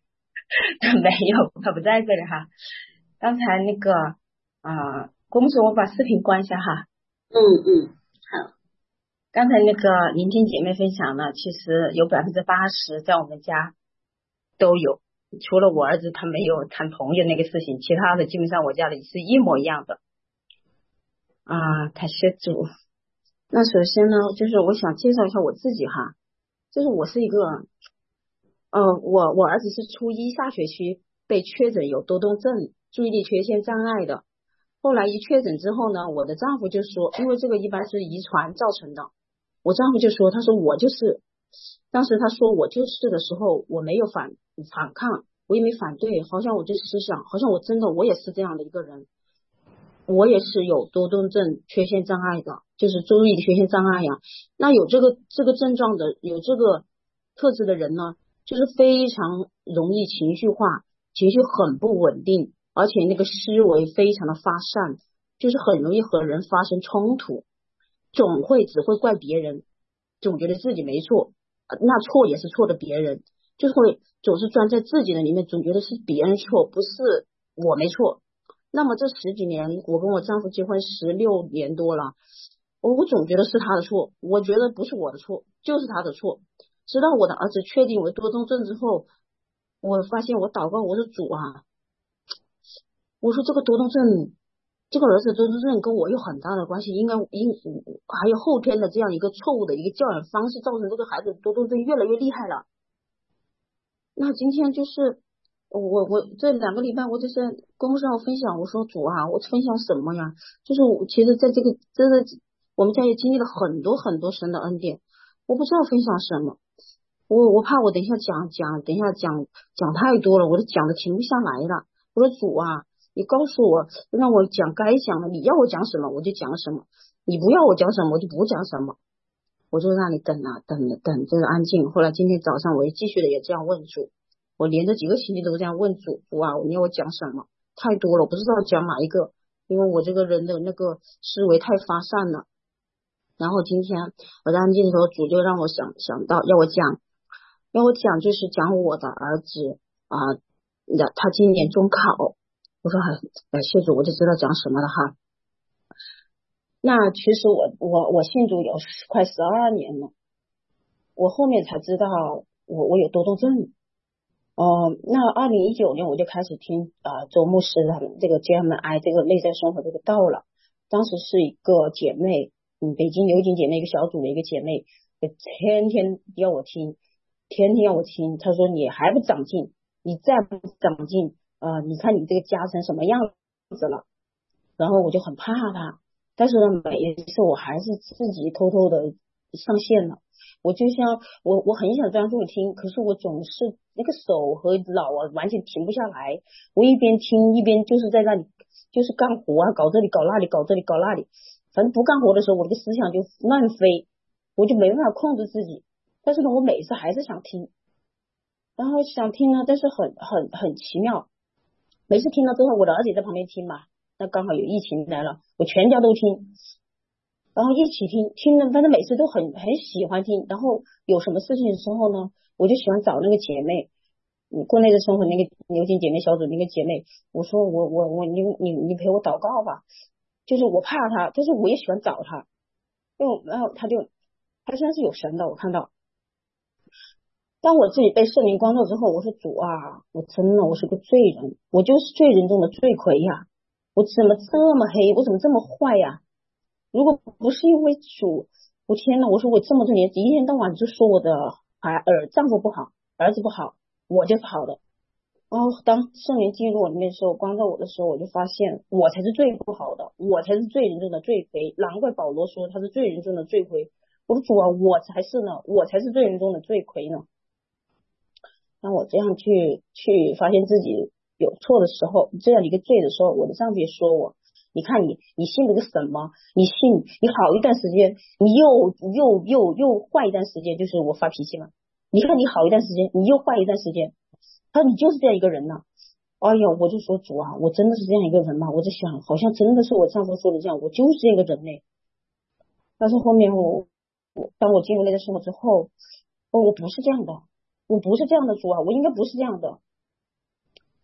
没有，他不在这里哈。刚才那个啊，郭牧师，我把视频关一下哈。 嗯嗯，好。 刚才那个年轻姐妹分享了，其实有百分之八十在我们家都有，除了我儿子他没有谈朋友那个事情，其他的基本上我家里是一模一样的啊。感谢主。那首先呢，就是我想介绍一下我自己哈，就是我是一个，呃，我我儿子是初一下学期被确诊有多动症、注意力缺陷障碍的。后来一确诊之后呢，我的丈夫就说，因为这个一般是遗传造成的，我丈夫就说，他说我就是，当时他说我就是的时候，我没有反反抗，我也没反对，好像我就思想，好像我真的我也是这样的一个人。我也是有多动症缺陷障碍的，就是注意力缺陷障碍呀。那有这个这个症状的，有这个特质的人呢，就是非常容易情绪化，情绪很不稳定，而且那个思维非常的发散，就是很容易和人发生冲突，总会只会怪别人，总觉得自己没错，那错也是错的别人，就是会总是钻在自己的里面，总觉得是别人错，不是我没错。那么这十几年，我跟我丈夫结婚十六年多了，我我总觉得是他的错，我觉得不是我的错，就是他的错。直到我的儿子确定我多动症之后，我发现我祷告，我说主啊，我说这个多动症，这个儿子多动症跟我有很大的关系，应该应还有后天的这样一个错误的一个教养方式，造成这个孩子多动症越来越厉害了。那今天就是我我这两个礼拜我就是公众上分享，我说主啊，我分享什么呀？就是我其实在这个真的我们家也经历了很多很多神的恩典，我不知道分享什么，我我怕我等一下讲讲，等一下讲讲太多了，我都讲的停不下来了。我说主啊，你告诉我，让我讲该讲的，你要我讲什么我就讲什么，你不要我讲什么我就不讲什么。我就让你等啊等等，这个安静。后来今天早上我也继续的也这样问主，我连着几个星期都这样问主，主啊，你要我讲什么？太多了，我不知道讲哪一个，因为我这个人的那个思维太发散了。然后今天我在安静的时候，主就让我想想到要我讲，要我讲就是讲我的儿子啊，那他今年中考。我说好，感谢主，我就知道讲什么了哈。那其实我我我信主有快十二年了，我后面才知道我我有多动症。哦、呃，那二零一九年我就开始听啊、呃、周牧师他们这个 J M I 这个内在生活这个道了。当时是一个姐妹，嗯，北京牛津姐妹一个小组的一个姐妹，天天要我听，天天要我听。她说你还不长进，你再不长进，呃，你看你这个家成什么样子了。然后我就很怕她。但是呢，每一次我还是自己偷偷的上线了。我就像我我很想专注的听，可是我总是那个手和脑啊完全停不下来。我一边听一边就是在那里就是干活啊，搞这里搞那里，搞这里搞那里。反正不干活的时候，我这个思想就乱飞，我就没办法控制自己。但是呢，我每次还是想听，然后想听呢，但是很很很奇妙。每次听了之后，我的儿子也在旁边听嘛。那刚好有疫情来了，我全家都听，然后一起听，听了反正每次都很很喜欢听。然后有什么事情的时候呢，我就喜欢找那个姐妹，你国内的生活那个牛津姐妹小组那个姐妹，我说我我我你你你陪我祷告吧，就是我怕她，但是我也喜欢找她，因为然后她就她虽然是有神的，我看到。当我自己被圣灵光照之后，我说主啊，我真的我是个罪人，我就是罪人中的罪魁呀。我怎么这么黑？我怎么这么坏呀？如果不是因为主，我天哪！我说我这么多年一天到晚就说我的儿儿丈夫不好，儿子不好，我就是好的。然后当圣灵进入我里面的时候，光照我的时候，我就发现我才是最不好的，我才是罪人中的罪魁。难怪保罗说他是罪人中的罪魁。我说主啊，我才是呢，我才是罪人中的罪魁呢。当我这样去去发现自己有错的时候，这样一个罪的时候，我的丈夫也说我，你看你你信了个什么？你信你好一段时间，你又又又又坏一段时间，就是我发脾气嘛。你看你好一段时间，你又坏一段时间，他说你就是这样一个人呐、啊。哎呀，我就说主啊，我真的是这样一个人吗？我在想，好像真的是我丈夫说的这样，我就是这样一个人嘞。但是后面我我当我进入那个生活之后，哦，我不是这样的。我不是这样的主啊，我应该不是这样的。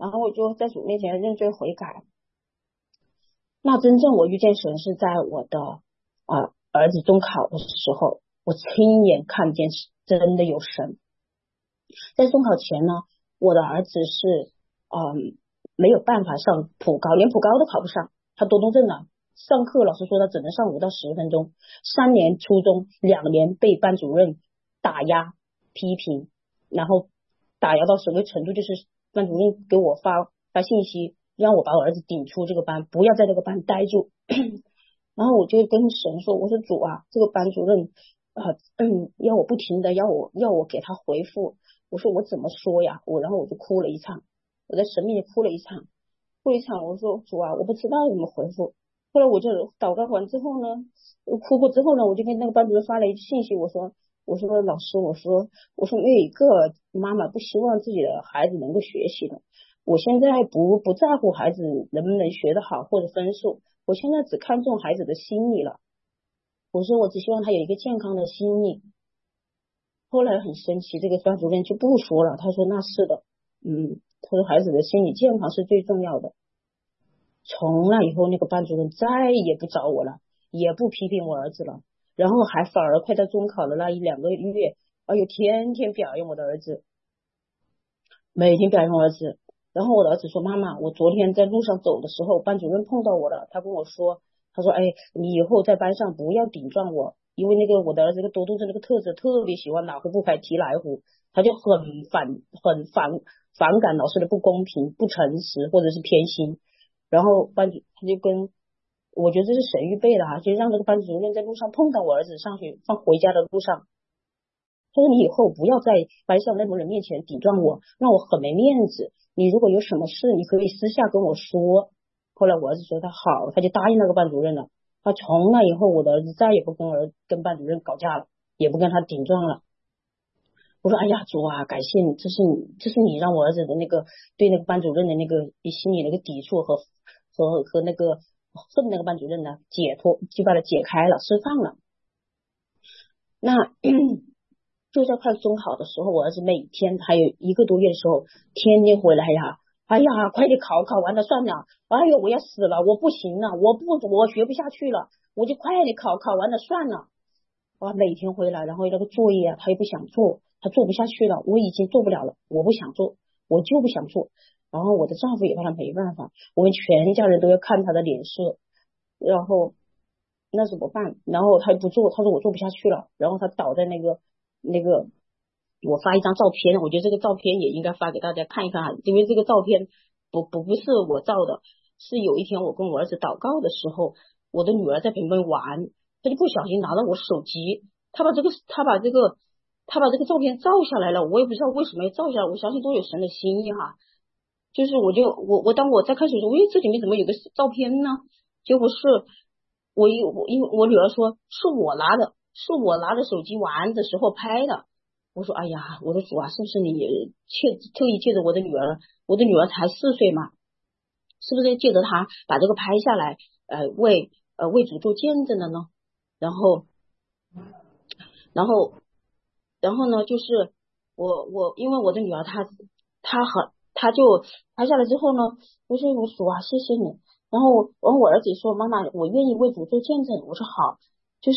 然后我就在主面前认罪悔改。那真正我遇见神是在我的啊、呃、儿子中考的时候，我亲眼看见真的有神。在中考前呢，我的儿子是嗯没有办法上普高，连普高都考不上，他多动症了。上课老师说他只能上五到十分钟，三年初中，两年被班主任打压批评，然后打压到什么程度，就是班主任给我发发信息，让我把我儿子顶出这个班，不要在这个班待住。然后我就跟神说，我说主啊，这个班主任呃嗯要我不停的要我要我给他回复，我说我怎么说呀？我然后我就哭了一场，我在神面前哭了一场，哭一场，我说主啊，我不知道怎么回复。后来我就祷告完之后呢，哭过之后呢，我就跟那个班主任发了一句信息，我说我说老师，我说我说没有一个妈妈不希望自己的孩子能够学习的。我现在不不在乎孩子能不能学得好或者分数，我现在只看重孩子的心理了。我说我只希望他有一个健康的心理。后来很神奇，这个班主任就不说了，他说那是的，嗯，他说孩子的心理健康是最重要的。从那以后，那个班主任再也不找我了，也不批评我儿子了，然后还反而快到中考的那一两个月，哎呦，天天表扬我的儿子，每天表扬我儿子。然后我的儿子说，妈妈，我昨天在路上走的时候，班主任碰到我了，他跟我说，他说，哎，你以后在班上不要顶撞我，因为那个我的儿子这个多动症这个特质特别喜欢哪壶不开提哪壶，他就很反很反反感老师的不公平、不诚实或者是偏心。然后班主他就跟我觉得这是神预备的啊，就让这个班主任在路上碰到我儿子上学放回家的路上，他说你以后不要在班上那种人面前顶撞我，让我很没面子，你如果有什么事你可以私下跟我说。后来我儿子说他好，他就答应那个班主任了。他从那以后我的儿子再也不跟儿跟班主任搞架了，也不跟他顶撞了。我说哎呀主啊，感谢你，这是你这是你让我儿子的那个对那个班主任的那个心里那个抵触和和和那个恨那个班主任呢解脱，就把它解开了，释放了。那就在快中考的时候，我儿子每天还有一个多月的时候，天天回来呀，哎呀快点考，考完了算了，哎呦我要死了，我不行了，我不我学不下去了，我就快点考，考完了算了。哇，每天回来，然后那个作业啊他又不想做，他做不下去了，我已经做不了了，我不想做，我就不想做。然后我的丈夫也帮他没办法，我们全家人都要看他的脸色，然后那怎么办？然后他不做，他说我做不下去了，然后他倒在那个那个，我发一张照片，我觉得这个照片也应该发给大家看一看，因为这个照片不不不是我照的，是有一天我跟我儿子祷告的时候，我的女儿在旁边玩，他就不小心拿到我手机，他把这个他把这个他把这个照片照下来了，我也不知道为什么要照下来，我相信都有神的心意哈。就是我就我我当我在看手机，喂，这里面怎么有个照片呢？结果是我一我因为我女儿说是我拿的，是我拿着手机玩的时候拍的。我说哎呀，我的主啊，是不是你借特意借着我的女儿，我的女儿才四岁嘛，是不是借着她把这个拍下来，呃为呃为主做见证的呢？然后然后然后呢，就是我我因为我的女儿她她很她就拍下来之后呢，我说我主啊，谢谢你。然后我我儿子说妈妈，我愿意为主做见证。我说好，就是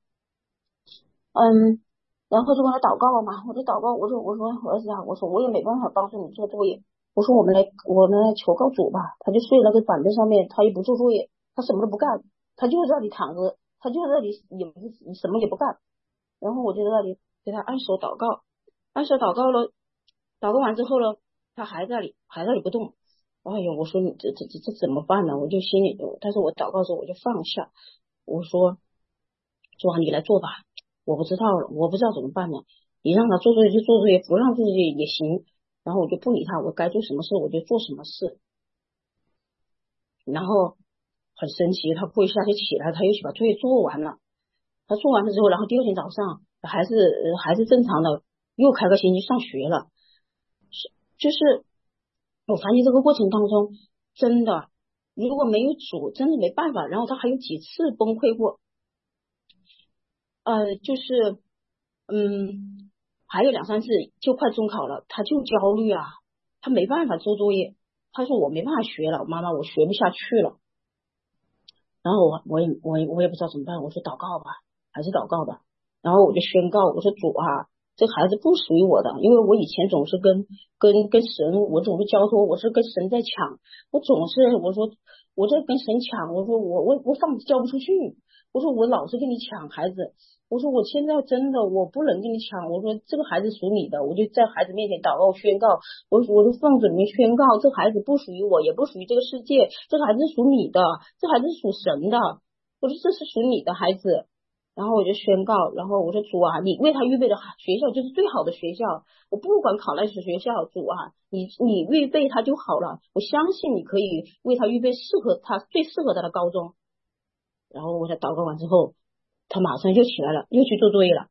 嗯，然后就跟他祷告了嘛。我就祷告，我说我说儿子啊，我说我也没办法帮助你做作业，我说我们来我们来求告主吧。他就睡那个板凳上面，他也不做作业，他什么都不干，他就在那里躺着，他就在那里也什么也不干。然后我就在那里给他按手祷告，按手祷告了，祷告完之后呢，他还在那里还在那里不动。哎呀，我说你这这这这怎么办呢？我就心里，但是我祷告的时候我就放下，我说主啊，你来做吧，我不知道了，我不知道怎么办呢。你让他做作业就做作业，不让做作业也行。然后我就不理他，我该做什么事我就做什么事。然后很神奇，他过一下就起来，他又去把作业做完了。他做完了之后，然后第二天早上还是还是正常的，又开个星期上学了。是就是我发现这个过程当中，真的如果没有主，真的没办法。然后他还有几次崩溃过，呃，就是嗯，还有两三次就快中考了，他就焦虑啊，他没办法做作业， 他说我没办法学了，妈妈我学不下去了。然后我我也我也我也不知道怎么办，我说祷告吧，还是祷告吧。然后我就宣告，我说主啊，这孩子不属于我的，因为我以前总是跟跟跟神，我总是交托，我是跟神在抢，我总是我说我在跟神抢，我说我我我放交不出去，我说我老是跟你抢孩子，我说我现在真的我不能跟你抢，我说这个孩子属你的，我就在孩子面前祷告宣告，我我就放嘴里面宣告，这孩子不属于我，也不属于这个世界，这孩子是属你的，这孩子是属神的，我说这是属你的孩子。然后我就宣告，然后我说主啊，你为他预备的学校就是最好的学校，我不管考哪所学校，主啊，你你预备他就好了，我相信你可以为他预备适合他最适合他的高中。然后我在祷告完之后，他马上就起来了，又去做作业了，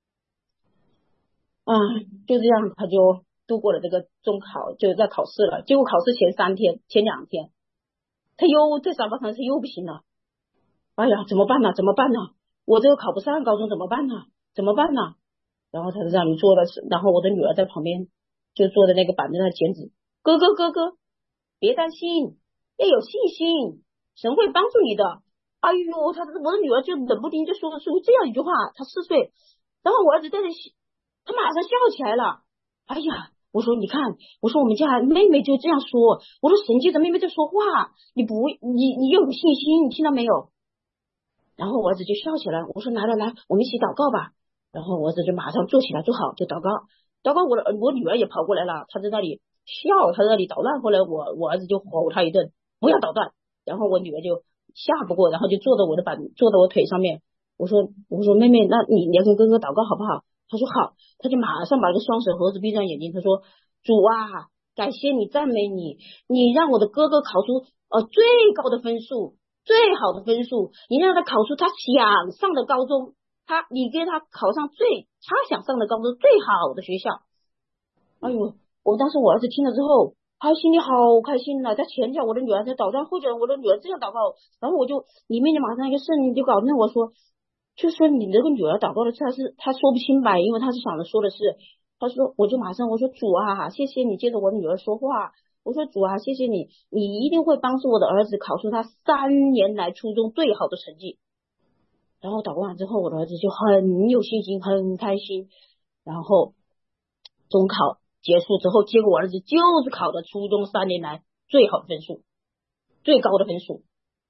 啊，就这样他就度过了这个中考，就在考试了。结果考试前三天前两天他又在沙发上，他又不行了，哎呀怎么办呢怎么办呢，我这个考不上高中怎么办呢？怎么办呢？然后他在那里坐的，然后我的女儿在旁边就坐在那个板凳上剪纸。哥哥哥哥，别担心，要有信心，神会帮助你的。哎呦，他我的女儿就冷不丁就说出这样一句话，他四岁，然后我儿子在那，他马上笑起来了。哎呀，我说你看，我说我们家妹妹就这样说，我说神借着妹妹在说话，你不你你要有信心，你听到没有？然后我儿子就笑起来，我说来来来，我们一起祷告吧。然后我儿子就马上坐起来，坐好就祷告。祷告我的我女儿也跑过来了，她在那里笑，她在那里捣乱。后来我我儿子就吼她一顿，不要捣乱。然后我女儿就下不过，然后就坐在我的板，坐在我腿上面。我说我说妹妹，那你你要跟哥哥祷告好不好？她说好。她就马上把这个双手合着闭上眼睛，她说主啊，感谢你赞美你，你让我的哥哥考出呃最高的分数。最好的分数，你让他考出他想上的高中，他你给他考上最他想上的高中最好的学校。哎呦，我当时我儿子听了之后，他心里好开心了。他前脚我的女儿在祷告，后脚我的女儿这样祷告，然后我就里面就马上一个圣灵就搞那我说，就说你这个女儿祷告的是他是他说不清白，因为他是想着说的是，他说我就马上我说主啊，谢谢你接着我的女儿说话。我说主啊，谢谢你，你一定会帮助我的儿子考出他三年来初中最好的成绩。然后祷告完之后，我的儿子就很有信心，很开心。然后中考结束之后，结果我儿子就是考的初中三年来最好的分数，最高的分数。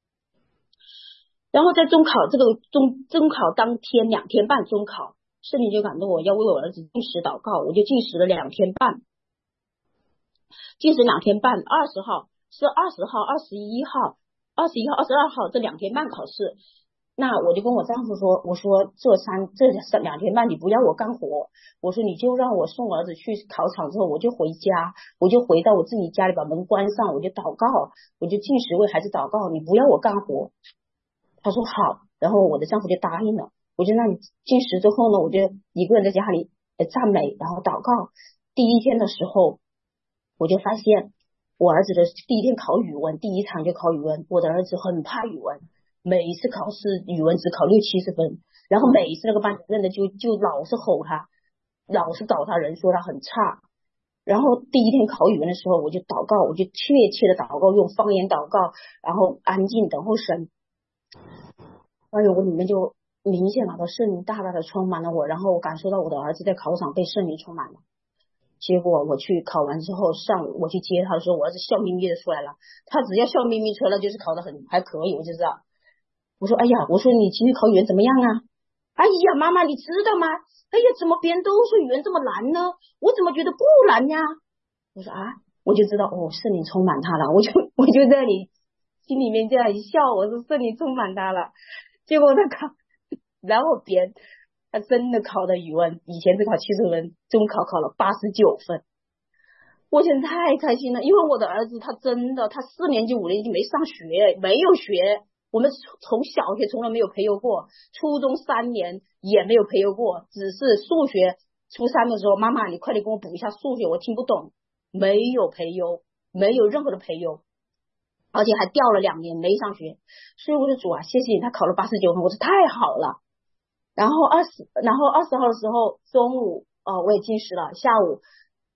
然后在中考这个中中考当天两天半中考，圣灵就感动我要为我儿子禁食祷告，我就禁食了两天半。禁食两天半，二十号是二十号、二十一号、二十一号、二十二号这两天半考试。那我就跟我丈夫说，我说这三这三两天半你不要我干活，我说你就让我送儿子去考场之后，我就回家，我就回到我自己家里把门关上，我就祷告，我就禁食为孩子祷告，你不要我干活。他说好，然后我的丈夫就答应了。我就那你禁食之后呢，我就一个人在家里赞美，然后祷告。第一天的时候，我就发现我儿子的第一天考语文，第一场就考语文，我的儿子很怕语文，每一次考试语文只考六七十分，然后每一次那个班主任的就就老是吼他，老是找他人说他很差。然后第一天考语文的时候，我就祷告，我就切切的祷告，用方言祷告，然后安静等候神。哎呦，我里面就明显感到圣灵大大的充满了我，然后我感受到我的儿子在考场被圣灵充满了。结果我去考完之后，上午我去接他的时候，我儿子笑眯眯的出来了。他只要笑眯眯出来了，就是考得很还可以，我就知道。我说哎呀，我说你今天考语文怎么样啊？哎呀，妈妈你知道吗？哎呀，怎么别人都说语文这么难呢？我怎么觉得不难呀？我说啊，我就知道哦，圣灵充满他了。我就我就在你心里面这样一笑，我说圣灵充满他了。结果他考，然后别人。他真的考的语文，以前只考七十分，中考考了八十九分，我现在太开心了。因为我的儿子他真的，他四年级五年级没上学，没有学，我们从小学从来没有培优过，初中三年也没有培优过，只是数学初三的时候，妈妈你快点给我补一下数学，我听不懂，没有培优，没有任何的培优，而且还掉了两年没上学。所以我说主啊，谢谢你，他考了八十九分，我说太好了。然后二十，然后二十号的时候中午，呃，我也禁食了。下午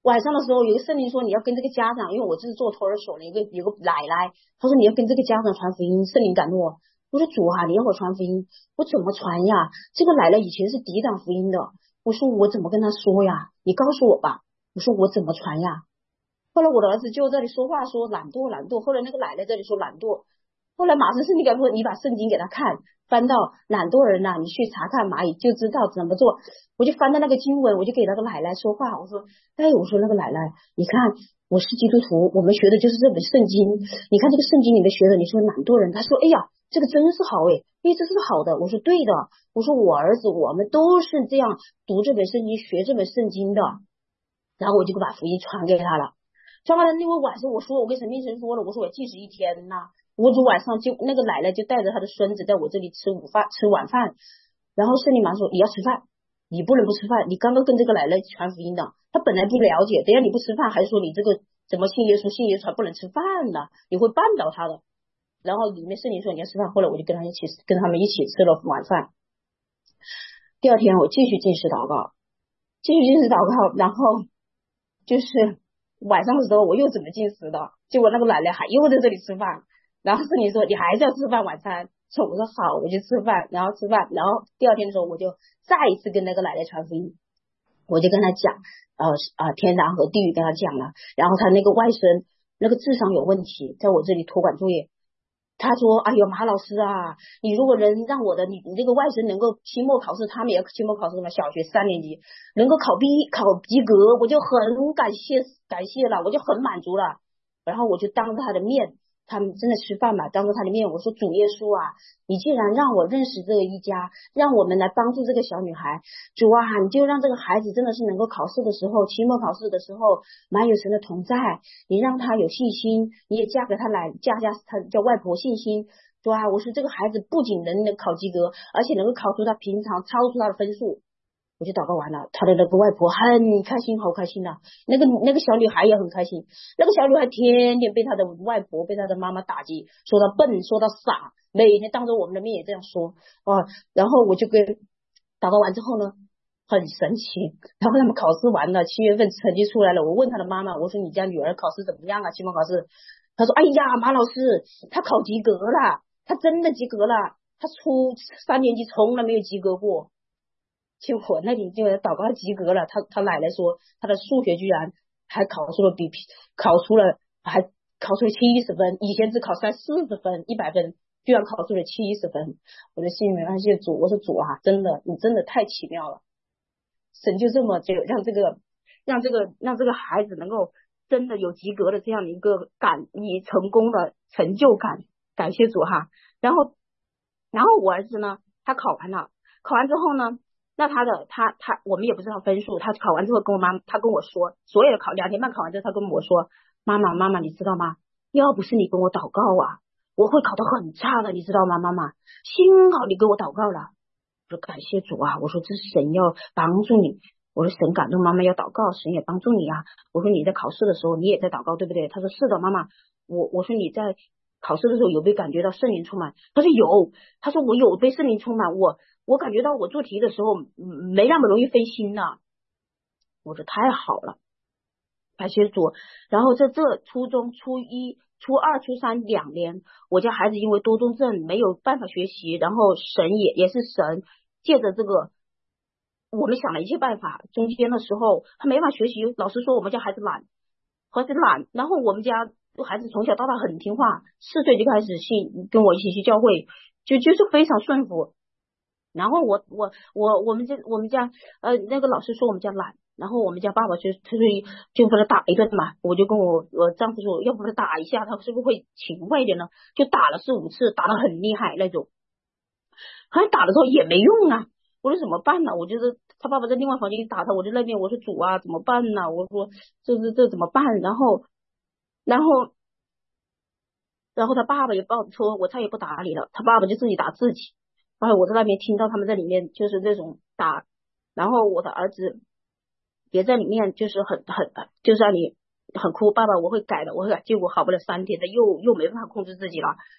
晚上的时候有个圣灵说你要跟这个家长，因为我这是做托儿所的，有个有个奶奶，他说你要跟这个家长传福音，圣灵感动我。我说主啊，你要我传福音，我怎么传呀？这个奶奶以前是抵挡福音的，我说我怎么跟他说呀？你告诉我吧。我说我怎么传呀？后来我的儿子就在这里说话说懒惰懒惰，后来那个奶奶这里说懒惰，后来马上圣灵感动你把圣经给他看，翻到懒惰人呐、啊，你去查看蚂蚁就知道怎么做。我就翻到那个经文，我就给那个奶奶说话，我说哎，我说那个奶奶，你看我是基督徒，我们学的就是这本圣经，你看这个圣经里面学的，你说懒惰人，他说哎呀这个真是好诶，哎这是好的，我说对的，我说我儿子我们都是这样读这本圣经学这本圣经的，然后我就把福音传给他了。传完了那会晚上我说我跟神秘神说了，我说我禁食一天呐、啊，我就晚上就那个奶奶就带着他的孙子在我这里吃午饭吃晚饭，然后圣灵马上说你要吃饭，你不能不吃饭，你刚刚跟这个奶奶传福音的，他本来不了解，等下你不吃饭还说你这个怎么信耶稣信耶稣还不能吃饭呢，你会绊倒他的。然后里面圣灵说你要吃饭，后来我就跟他一起跟他们一起吃了晚饭。第二天我继续禁食祷告，继续禁食祷告，然后就是晚上的时候我又怎么禁食的，结果那个奶奶还又在这里吃饭，然后圣灵说你还是要吃饭晚餐，说我说好，我就吃饭，然后吃饭，然后第二天的时候我就再一次跟那个奶奶传福音，我就跟他讲呃啊天堂和地狱跟他讲了，然后他那个外甥那个智商有问题，在我这里托管作业。他说哎呦马老师啊，你如果能让我的你你这个外甥能够期末考试，他们也期末考试嘛，小学三年级能够考毕考及格，我就很感谢感谢了，我就很满足了。然后我就当着他的面，他们真的吃饭嘛，当着他的面我说主耶稣啊，你既然让我认识这个一家，让我们来帮助这个小女孩，主啊你就让这个孩子真的是能够考试的时候期末考试的时候满有神的同在，你让他有信心，你也嫁给他来嫁嫁他叫外婆信心，主啊我说这个孩子不仅能能考及格，而且能够考出他平常超出他的分数。我就祷告完了，他的那个外婆很开心，好开心呐、啊！那个那个小女孩也很开心，那个小女孩天天被她的外婆被她的妈妈打击，说她笨，说她傻，每天当着我们的面也这样说啊。然后我就跟祷告完之后呢，很神奇，然后他们考试完了，七月份成绩出来了，我问他的妈妈，我说你家女儿考试怎么样啊？期末考试，她说哎呀马老师，她考及格了，她真的及格了，她初三年级从来没有及格过。结果那里就祷告及格了，他他奶奶说他的数学居然还考出了比考出了还考出了七十分，以前只考三四十分，一百分居然考出了七十分。我的心里面感谢主，我说主啊，真的你真的太奇妙了，神就这么就让这个让这个让这个孩子能够真的有及格的这样的一个感你成功的成就感，感谢主哈。然后然后我儿子呢，他考完了，考完之后呢。那他的他他我们也不知道分数，他考完之后跟我妈他跟我说，所有的考两天半考完之后，他跟我说妈妈妈妈你知道吗？要不是你跟我祷告啊，我会考得很差的，你知道吗？妈妈幸好你给我祷告了。我说感谢主啊，我说这是神要帮助你，我说神感动妈妈要祷告，神也帮助你啊。我说你在考试的时候你也在祷告对不对？他说是的妈妈。我我说你在考试的时候有没有感觉到圣灵充满？他说有，他说我有被圣灵充满，我我感觉到我做题的时候没那么容易分心了。我说太好了，感谢主。然后在这初中初一初二初三两年，我家孩子因为多动症没有办法学习，然后神也也是神借着这个我们想了一些办法，中间的时候他没法学习，老师说我们家孩子懒孩子懒，然后我们家孩子从小到大很听话，四岁就开始信跟我一起去教会，就就是非常顺服。然后我我我我们家我们家呃那个老师说我们家懒，然后我们家爸爸就他就就把他打一顿嘛，我就跟我我丈夫说，要不他打一下，他是不是会勤快一点呢？就打了四五次，打得很厉害那种。好像打的时候也没用啊，我说怎么办呢？我觉得他爸爸在另外房间打他，我在那边我说主啊怎么办呢？我说这这这怎么办？然后然后然后他爸爸也抱着说，我再也不打你了，他爸爸就自己打自己。然后我在那边听到他们在里面就是那种打，然后我的儿子也在里面就是很很就是让你很哭，爸爸我会改的，我会改。结果好不了三天，他又又没办法控制自己了。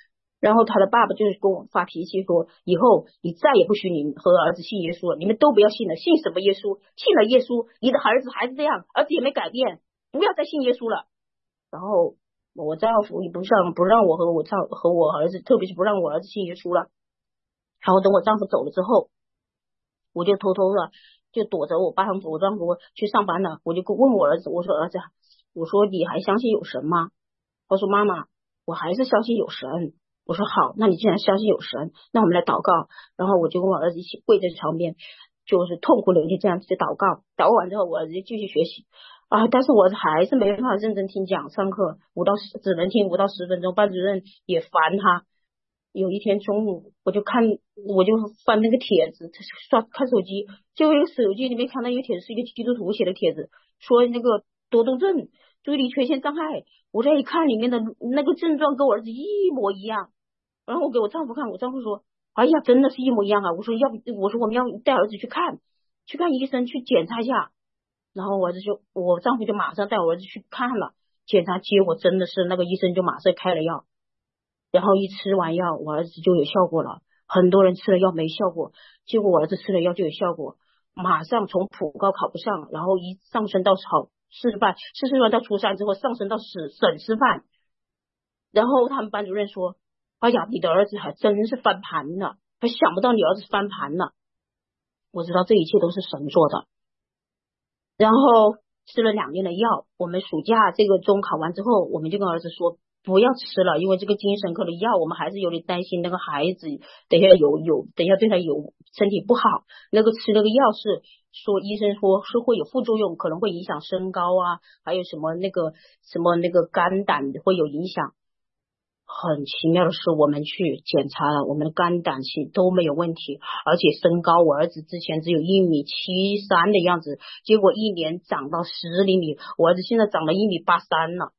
然后他的爸爸就是跟我发脾气说，以后你再也不许你和儿子信耶稣了，你们都不要信了，信什么耶稣？信了耶稣，你的儿子还是这样，儿子也没改变，不要再信耶稣了。然后我丈夫也不让不让我和我丈和我儿子，特别是不让我儿子信耶稣了。然后等我丈夫走了之后，我就偷偷的就躲着我爸丈夫，我丈夫去上班了，我就问我儿子，我说儿子，我说你还相信有神吗？他说妈妈，我还是相信有神。我说好，那你既然相信有神，那我们来祷告。然后我就跟我儿子一起跪在床边，就是痛哭流涕这样子祷告。祷告完之后，我儿子就继续学习啊，但是我还是没办法认真听讲上课，五到十只能听五到十分钟，班主任也烦他。有一天中午，我就看，我就翻那个帖子，刷看手机，结果一个手机里面看到一个帖子，是一个基督徒写的帖子，说那个多动症、注意力缺陷障碍。我这一看里面的那个症状跟我儿子一模一样，然后我给我丈夫看，我丈夫说：“哎呀，真的是一模一样啊！”我说：“要不，我说我们要带儿子去看，去看医生，去检查一下。”然后我儿子就，我丈夫就马上带我儿子去看了，检查结果真的是那个医生就马上开了药。然后一吃完药，我儿子就有效果了。很多人吃了药没效果，结果我儿子吃了药就有效果，马上从普高考不上，然后一上升到考师范，师范到初三之后上升到省省师范。然后他们班主任说：“哎呀，你的儿子还真是翻盘了，还想不到你儿子翻盘了。”我知道这一切都是神做的。然后吃了两年的药，我们暑假这个中考完之后，我们就跟儿子说不要吃了，因为这个精神科的药，我们还是有点担心那个孩子等一下有有等一下对他有身体不好。那个吃那个药是说医生说是会有副作用，可能会影响身高啊，还有什么那个什么那个肝胆会有影响。很奇妙的是，我们去检查了，我们的肝胆气都没有问题，而且身高，我儿子之前只有一米七三的样子，结果一年长到十厘米，我儿子现在长了一米八三了。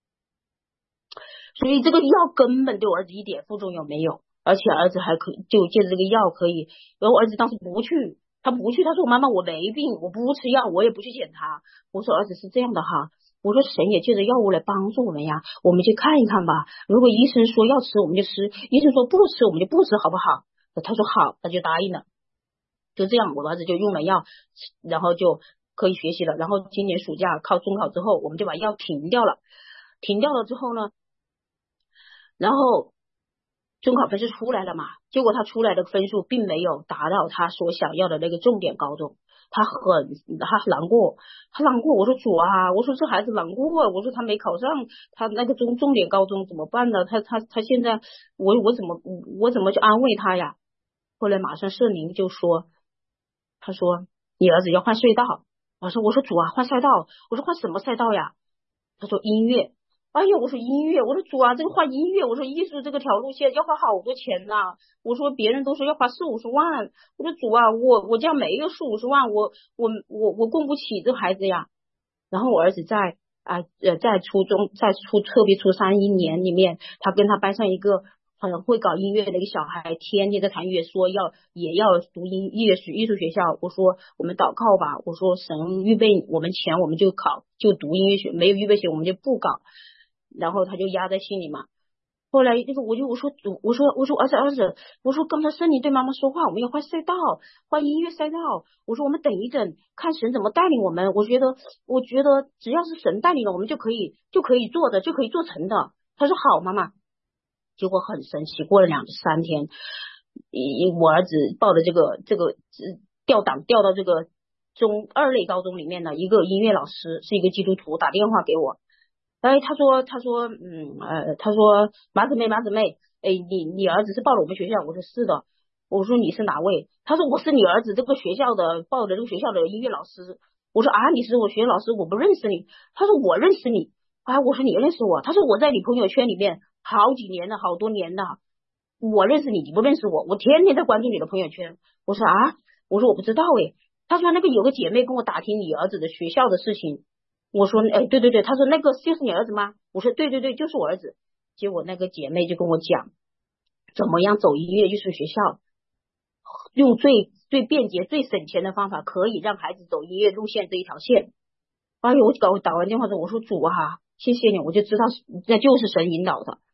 所以这个药根本对我儿子一点副作用没有，而且儿子还可以就借着这个药可以。然后我儿子当时不去，他不去，他说妈妈我没病，我不吃药，我也不去检查。我说儿子是这样的哈，我说神也借着药物来帮助我们呀，我们去看一看吧。如果医生说要吃我们就吃，医生说不吃我们就不吃，好不好？他说好，他就答应了。就这样，我儿子就用了药，然后就可以学习了。然后今年暑假考中考之后，我们就把药停掉了。停掉了之后呢，然后中考分数出来了嘛，结果他出来的分数并没有达到他所想要的那个重点高中，他很他难过，他难过。我说主啊，我说这孩子难过，我说他没考上他那个中重点高中怎么办呢？他他他现在我我怎么我怎么去安慰他呀？后来马上圣灵就说，他说你儿子要换赛道。我说我说主啊，换赛道，我说换什么赛道呀？他说音乐。哎呀，我说音乐，我说主啊，这个换音乐，我说艺术这个条路线要花好多钱呐、啊。我说别人都说要花四五十万，我说主啊，我我家没有四五十万，我我我我供不起这个孩子呀。然后我儿子在啊呃在初中在初特别初三一年里面，他跟他班上一个很会搞音乐的一个小孩，天天在弹乐，说要也要读音乐学艺术学校。我说我们祷告吧，我说神预备我们钱我们就考就读音乐学，没有预备钱我们就不搞。然后他就压在心里嘛。后来这个我就我说我说我说儿子儿子，我说刚才圣灵对妈妈说话，我们要换赛道，换音乐赛道。我说我们等一等，看神怎么带领我们。我觉得我觉得只要是神带领了，我们就可以就可以做的，就可以做成的。他说好妈妈。结果很神奇，过了两三天，我儿子报的这个这个调档调到这个中二类高中里面的一个音乐老师是一个基督徒，打电话给我。哎，他说，他说，嗯，呃，他说，马姊妹，马姊妹，哎，你你儿子是报了我们学校？我说是的。我说你是哪位？他说我是你儿子这个学校的报的这个学校的音乐老师。我说啊，你是我学校老师，我不认识你。他说我认识你。啊，我说你认识我？他说我在你朋友圈里面好几年了，好多年了，我认识你，你不认识我？我天天在关注你的朋友圈。我说啊，我说我不知道哎。他说那个有个姐妹跟我打听你儿子的学校的事情。我说哎，对对对，他说那个就是你儿子吗？我说对对对，就是我儿子。结果那个姐妹就跟我讲怎么样走音乐艺术学校，用最最便捷最省钱的方法可以让孩子走音乐路线这一条线。哎呦，我搞打完电话之后我说主啊，谢谢你，我就知道那就是神引导的。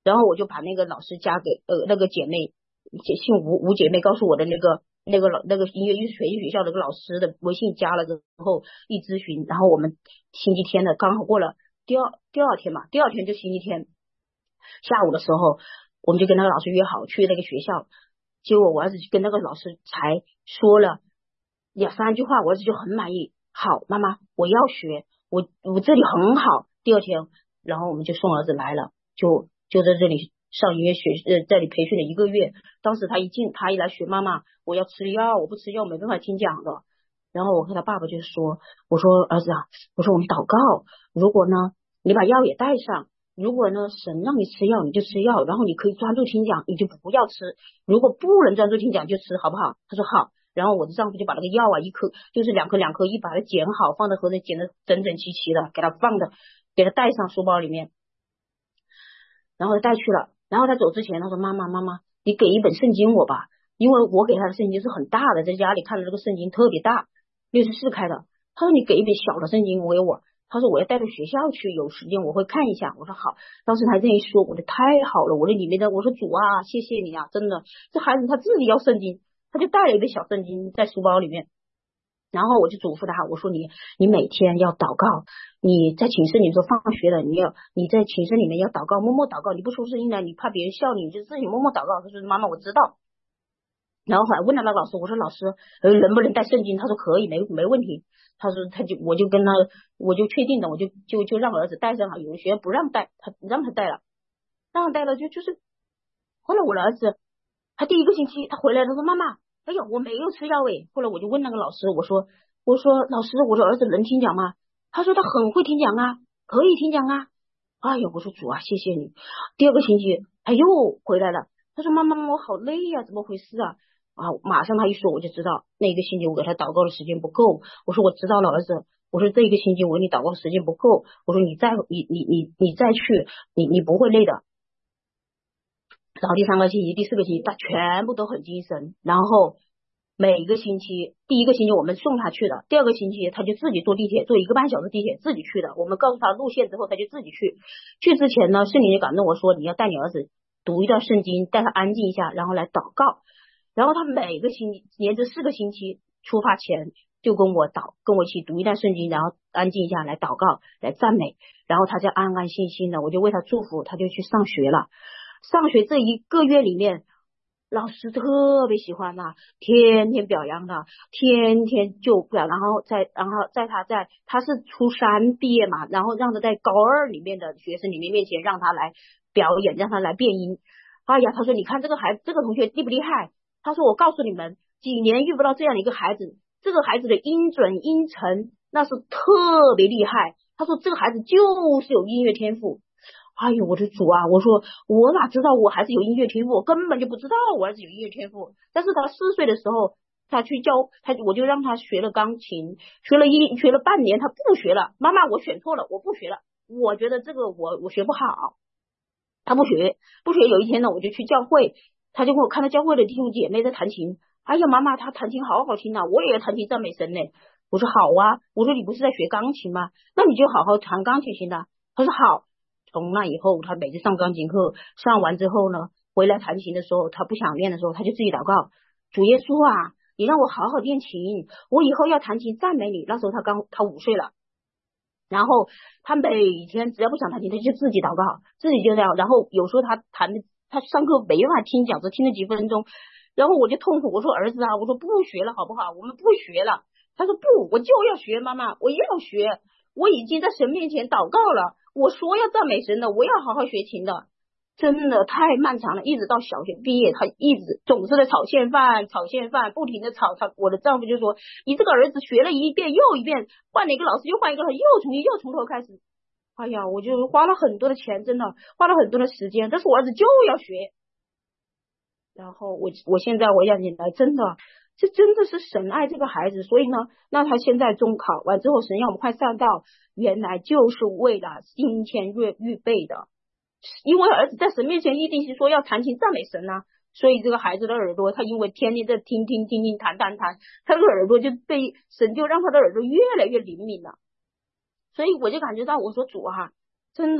然后我就把那个老师加给呃那个姐妹，姓吴吴姐妹告诉我的那个那个老那个音乐艺术培训学校的个老师的微信加了之后一咨询，然后我们星期天的刚好过了第二第二天嘛，第二天就星期天下午的时候，我们就跟那个老师约好去那个学校，结果我儿子就跟那个老师才说了两三句话，我儿子就很满意，好妈妈我要学，我我这里很好。第二天然后我们就送儿子来了，就就在这里上音乐学呃这里培训了一个月。当时他一进他一来学，妈妈我要吃药，我不吃药没办法听讲的。然后我和他爸爸就说，我说儿子啊，我说我们祷告，如果呢你把药也带上，如果呢神让你吃药你就吃药，然后你可以专注听讲你就不要吃，如果不能专注听讲就吃，好不好？他说好。然后我的丈夫就把那个药啊一颗就是两颗两颗一把它剪好，放在盒子剪得整整齐齐的，给他放的给他带上书包里面，然后带去了。然后他走之前他说妈妈妈妈你给一本圣经我吧，因为我给他的圣经是很大的，在家里看的这个圣经特别大，六十四开的。他说你给一本小的圣经我给我，他说我要带到学校去，有时间我会看一下。我说好。当时他这一说我的太好了，我的里面的我说主啊谢谢你啊，真的这孩子他自己要圣经，他就带了一个小圣经在书包里面。然后我就嘱咐他，我说你你每天要祷告，你在寝室你说放学了你要你在寝室里面要祷告，默默祷告，你不出声音来你怕别人笑你，你就自己默默祷告。他说妈妈我知道。然后后来问了那个老师，我说老师呃能不能带圣经？他说可以，没没问题。他说他就我就跟他我就确定了，我就就就让儿子带上了。有的学校不让带，他让他带了，让他带了就就是后来我的儿子他第一个星期他回来他说妈妈哎呦我没有吃药诶。后来我就问那个老师，我说我说老师我说儿子能听讲吗？他说他很会听讲啊，可以听讲啊。哎呦我说主啊谢谢你。第二个星期他又回来了，他说妈妈我好累呀、啊、怎么回事啊？啊马上他一说我就知道那个星期我给他祷告的时间不够。我说我知道了儿子，我说这一个星期我给你祷告的时间不够，我说你再你你你你再去你你不会累的。然后第三个星期第四个星期他全部都很精神，然后每个星期第一个星期我们送他去的，第二个星期他就自己坐地铁坐一个半小时地铁自己去的，我们告诉他路线之后他就自己去。去之前呢圣灵就感动我说你要带你儿子读一段圣经，带他安静一下然后来祷告。然后他每个星期连着四个星期出发前就跟我祷跟我一起读一段圣经，然后安静一下来祷告来赞美，然后他就安安心心的，我就为他祝福，他就去上学了。上学这一个月里面老师特别喜欢他，天天表扬他，天天就表，然后在然后在他在他是初三毕业嘛，然后让他在高二里面的学生里面面前让他来表演，让他来变音。哎呀他说你看这个孩子这个同学厉不厉害，他说我告诉你们几年遇不到这样的一个孩子，这个孩子的音准音程那是特别厉害，他说这个孩子就是有音乐天赋。哎呦我的主啊，我说我哪知道我孩子有音乐天赋，我根本就不知道我儿子有音乐天赋。但是他四岁的时候他去教他，我就让他学了钢琴，学了一学了半年他不学了，妈妈我选错了我不学了，我觉得这个我我学不好，他不学不学。有一天呢我就去教会，他就给我看到教会的弟兄姐妹在弹琴，哎呀妈妈他弹琴好好听啊，我也要弹琴赞美神呢。我说好啊，我说你不是在学钢琴吗？那你就好好弹钢琴行的。他说好。从那以后他每次上钢琴课上完之后呢，回来弹琴的时候他不想练的时候他就自己祷告，主耶稣啊你让我好好练琴，我以后要弹琴赞美你。那时候他刚他五岁了，然后他每天只要不想弹琴他就自己祷告，自己就这样。然后有时候他弹的他上课没办法听讲，只听了几分钟，然后我就痛苦，我说儿子啊，我说不学了好不好，我们不学了。他说不，我就要学妈妈，我要学，我已经在神面前祷告了，我说要赞美神的，我要好好学琴的。真的太漫长了，一直到小学毕业他一直总是在炒现饭炒现饭不停的炒。他我的丈夫就说你这个儿子学了一遍又一遍，换了一个老师又换一个老师，又从又从头开始。哎呀我就花了很多的钱，真的花了很多的时间，但是我儿子就要学。然后我我现在我想起来真的这真的是神爱这个孩子。所以呢那他现在中考完之后神要我们快上道，原来就是为了今天预预备的。因为儿子在神面前一定是说要弹琴赞美神啊，所以这个孩子的耳朵他因为天天在听听听听弹弹弹，他的耳朵就被神就让他的耳朵越来越灵敏了。所以我就感觉到我说主啊真的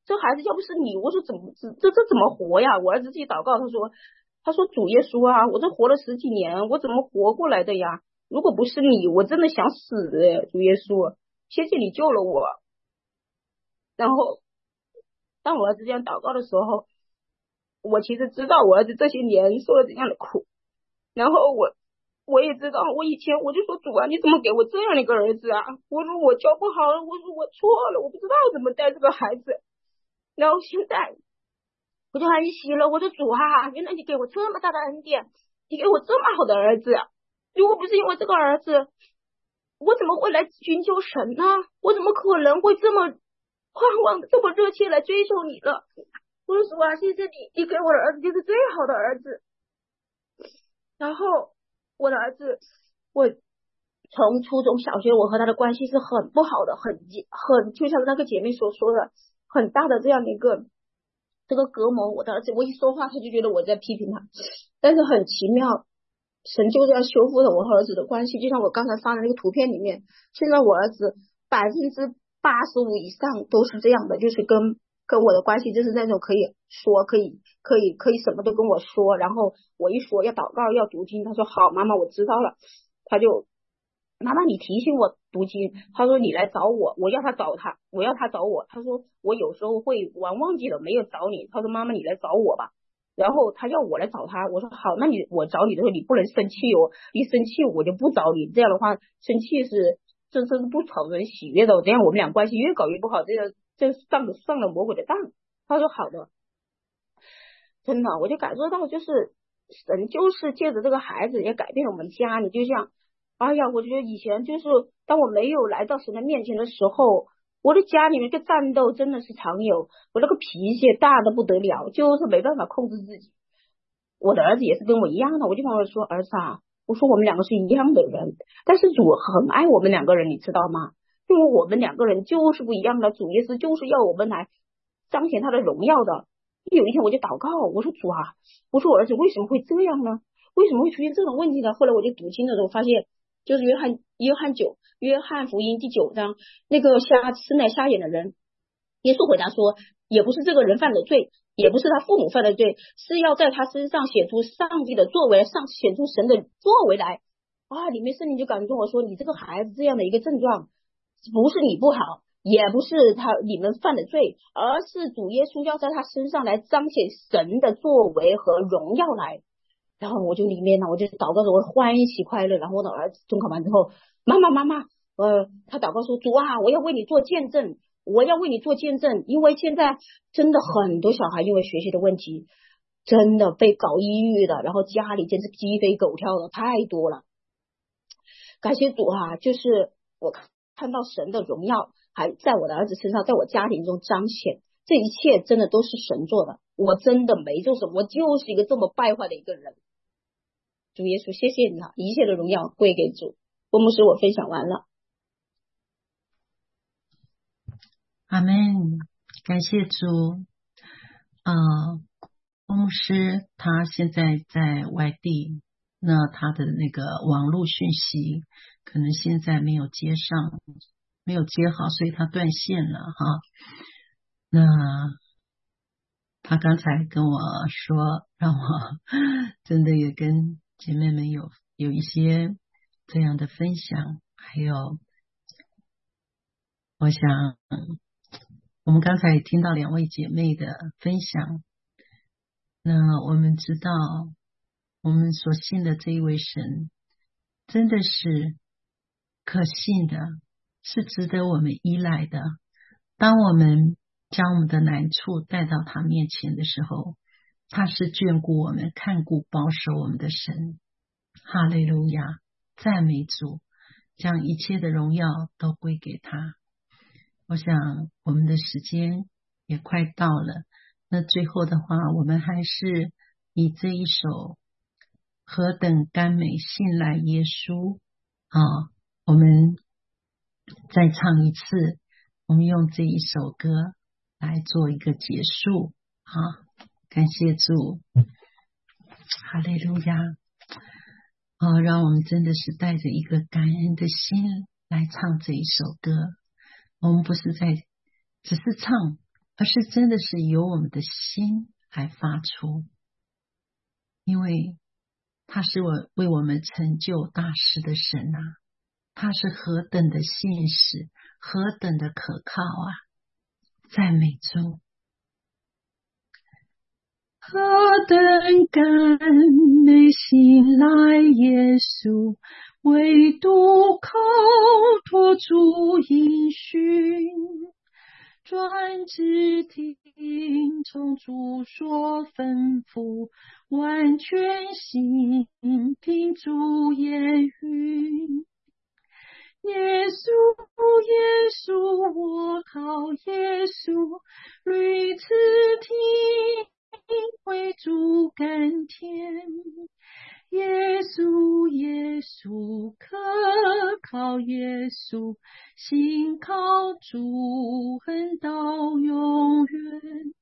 这孩子要不是你，我说怎么这这这怎么活呀？我儿子自己祷告，他说他说主耶稣啊，我这活了十几年，我怎么活过来的呀？如果不是你，我真的想死的，主耶稣，谢谢你救了我。然后当我儿子这样祷告的时候，我其实知道我儿子这些年受了怎样的苦，然后我我也知道，我以前我就说主啊，你怎么给我这样的一个儿子啊？我说我教不好，我说我错了，我不知道怎么带这个孩子。然后现在我就很喜乐，我说主啊，原来你给我这么大的恩典，你给我这么好的儿子，如果不是因为这个儿子，我怎么会来寻求神呢？我怎么可能会这么盼望的这么热切来追求你了？我说主啊，谢谢你，你给我的儿子就是最好的儿子。然后我的儿子，我从初中小学我和他的关系是很不好的，很很就像那个姐妹所说的，很大的这样的一个这个隔膜。我的儿子我一说话他就觉得我在批评他，但是很奇妙，神就这样修复了我和儿子的关系。就像我刚才发的那个图片里面，现在我儿子百分之八十五以上都是这样的，就是跟跟我的关系就是那种可以说可以可以可以什么都跟我说，然后我一说要祷告要读经，他说好妈妈我知道了，他就妈妈你提醒我读经，他说你来找我，我要他找他，我要他找我，他说我有时候会玩忘记了没有找你，他说妈妈你来找我吧，然后他要我来找他，我说好，那你我找你的时候你不能生气哦，一生气我就不找你，这样的话生气是这这是不讨人喜悦的，这样我们俩关系越搞越不好，这样这上了上了魔鬼的当。他说好的，真的我就感受到就是神就是借着这个孩子也改变了我们家。你就像哎呀，我觉得以前就是当我没有来到神的面前的时候，我的家里面的战斗真的是常有，我那个脾气大的不得了，就是没办法控制自己。我的儿子也是跟我一样的，我就跟我说儿子啊，我说我们两个是一样的人，但是主很爱我们两个人，你知道吗？因为我们两个人就是不一样的，主耶稣就是要我们来彰显他的荣耀的。有一天我就祷告，我说主啊，我说我儿子为什么会这样呢？为什么会出现这种问题呢？后来我就读经的时候发现，就是约翰约翰九约翰福音第九章，那个瞎吃奶瞎眼的人，耶稣回答说，也不是这个人犯的罪，也不是他父母犯的罪，是要在他身上显出上帝的作为，上显出神的作为来啊！里面圣灵就感动我说，你这个孩子这样的一个症状，不是你不好，也不是他你们犯的罪，而是主耶稣要在他身上来彰显神的作为和荣耀来。然后我就里面呢，我就祷告着，我欢喜快乐。然后我的儿子中考完之后，妈妈妈妈，呃，他祷告说，主啊，我要为你做见证，我要为你做见证，因为现在真的很多小孩因为学习的问题，真的被搞抑郁的，然后家里简直鸡飞狗跳的太多了。感谢主啊，就是我看到神的荣耀还在我的儿子身上，在我家庭中彰显，这一切真的都是神做的，我真的没做什么，我就是一个这么败坏的一个人。主耶稣谢谢你啊，一切的荣耀归给主。郭牧师我分享完了。 阿们，感谢主。啊、呃，郭牧师他现在在外地，那他的那个网络讯息可能现在没有接上，没有接好，所以他断线了哈。那他刚才跟我说，让我真的也跟姐妹们有有一些这样的分享，还有我想我们刚才也听到两位姐妹的分享，那我们知道我们所信的这一位神真的是可信的，是值得我们依赖的。当我们将我们的难处带到他面前的时候，他是眷顾我们、看顾保守我们的神。哈利路亚，赞美主，将一切的荣耀都归给他。我想我们的时间也快到了，那最后的话，我们还是以这一首何等甘美信赖耶稣啊，我们再唱一次，我们用这一首歌来做一个结束啊！感谢主，哈利路亚！哦，让我们真的是带着一个感恩的心来唱这一首歌。我们不是在只是唱， 而是真的是由我们的心来发出，因为他是我为我们成就大事的神啊，他是何等的信实，何等的可靠啊！赞美主。何等感美信赖耶稣，唯独靠托主应许，专知听从主所吩咐，完全信凭主言语。耶稣，耶稣，我靠耶稣，屡次听为主甘甜。耶稣，耶稣，可靠耶稣，信靠主恩到永远。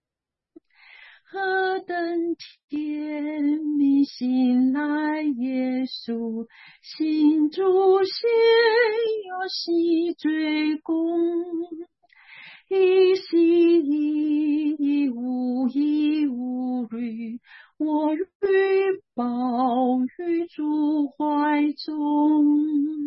何等甜蜜信赖耶稣，信主先有喜追功，一心一意无疑无虑，我欲抱于主怀中。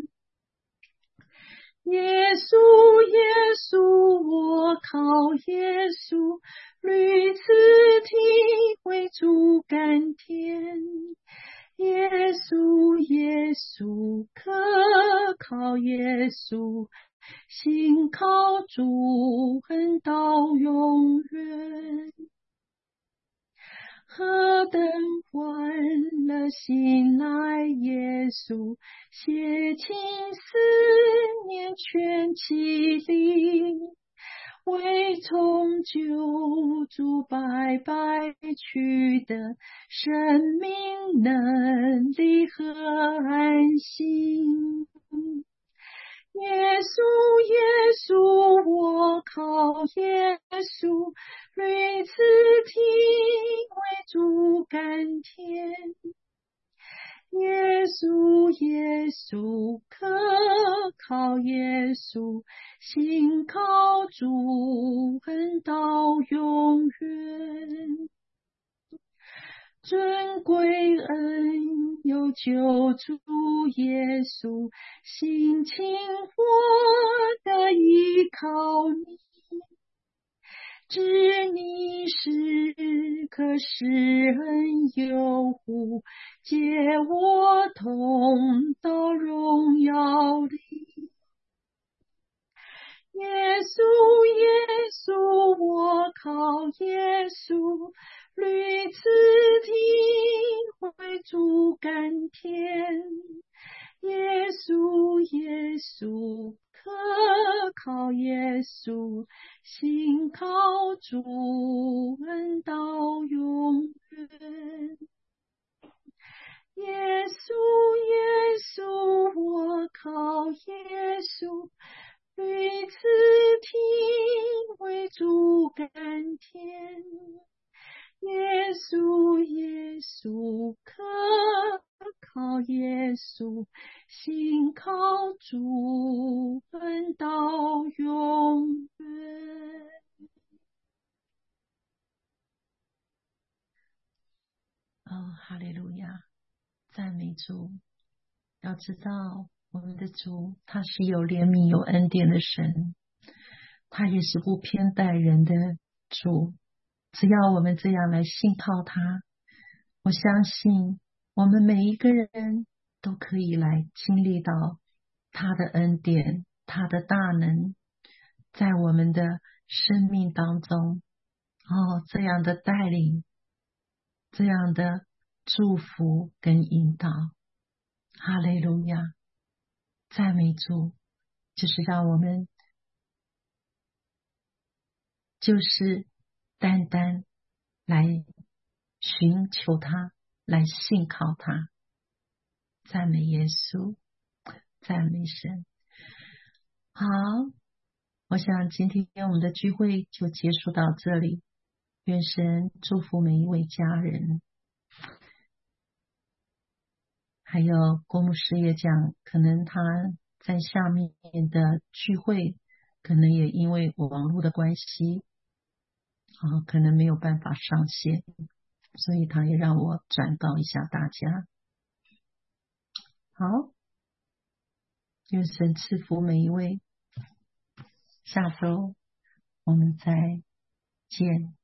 耶稣，耶稣，我靠耶稣，屡次体会主甘甜。耶稣，耶稣，可靠耶稣，信靠主恩到永远。何等欢乐信赖耶稣，写情思念全其灵，为从救主白白去的生命能力和安心。耶稣，耶稣，我靠耶稣，屡次体为主甘甜。耶稣，耶稣，可靠耶稣，信靠主恩到永远。尊贵恩有救主耶稣，心情我的依靠你，知你时刻施恩佑护，接我同到荣耀里。耶稣，耶稣，我靠耶稣，屡次体会主甘甜。耶稣，耶稣，可靠耶稣，信靠主恩到永远。耶稣，耶稣，我靠耶稣，屡次体会主甘甜。耶稣，耶稣，可靠耶稣，信靠主恩到永远。哦，哈利路亚，赞美主。要知道我们的主他是有怜悯有恩典的神，他也是不偏待人的主。只要我们这样来信靠他，我相信我们每一个人都可以来经历到他的恩典，他的大能在我们的生命当中。哦，这样的带领，这样的祝福跟引导。哈利路亚，赞美主，就是让我们就是单单来寻求他，来信靠他。赞美耶稣，赞美神。好，我想今天我们的聚会就结束到这里，愿神祝福每一位家人。还有郭牧师也讲，可能他在下面的聚会可能也因为网络的关系啊，可能没有办法上线，所以他也让我转告一下大家。好，愿神赐福每一位，下周我们再见。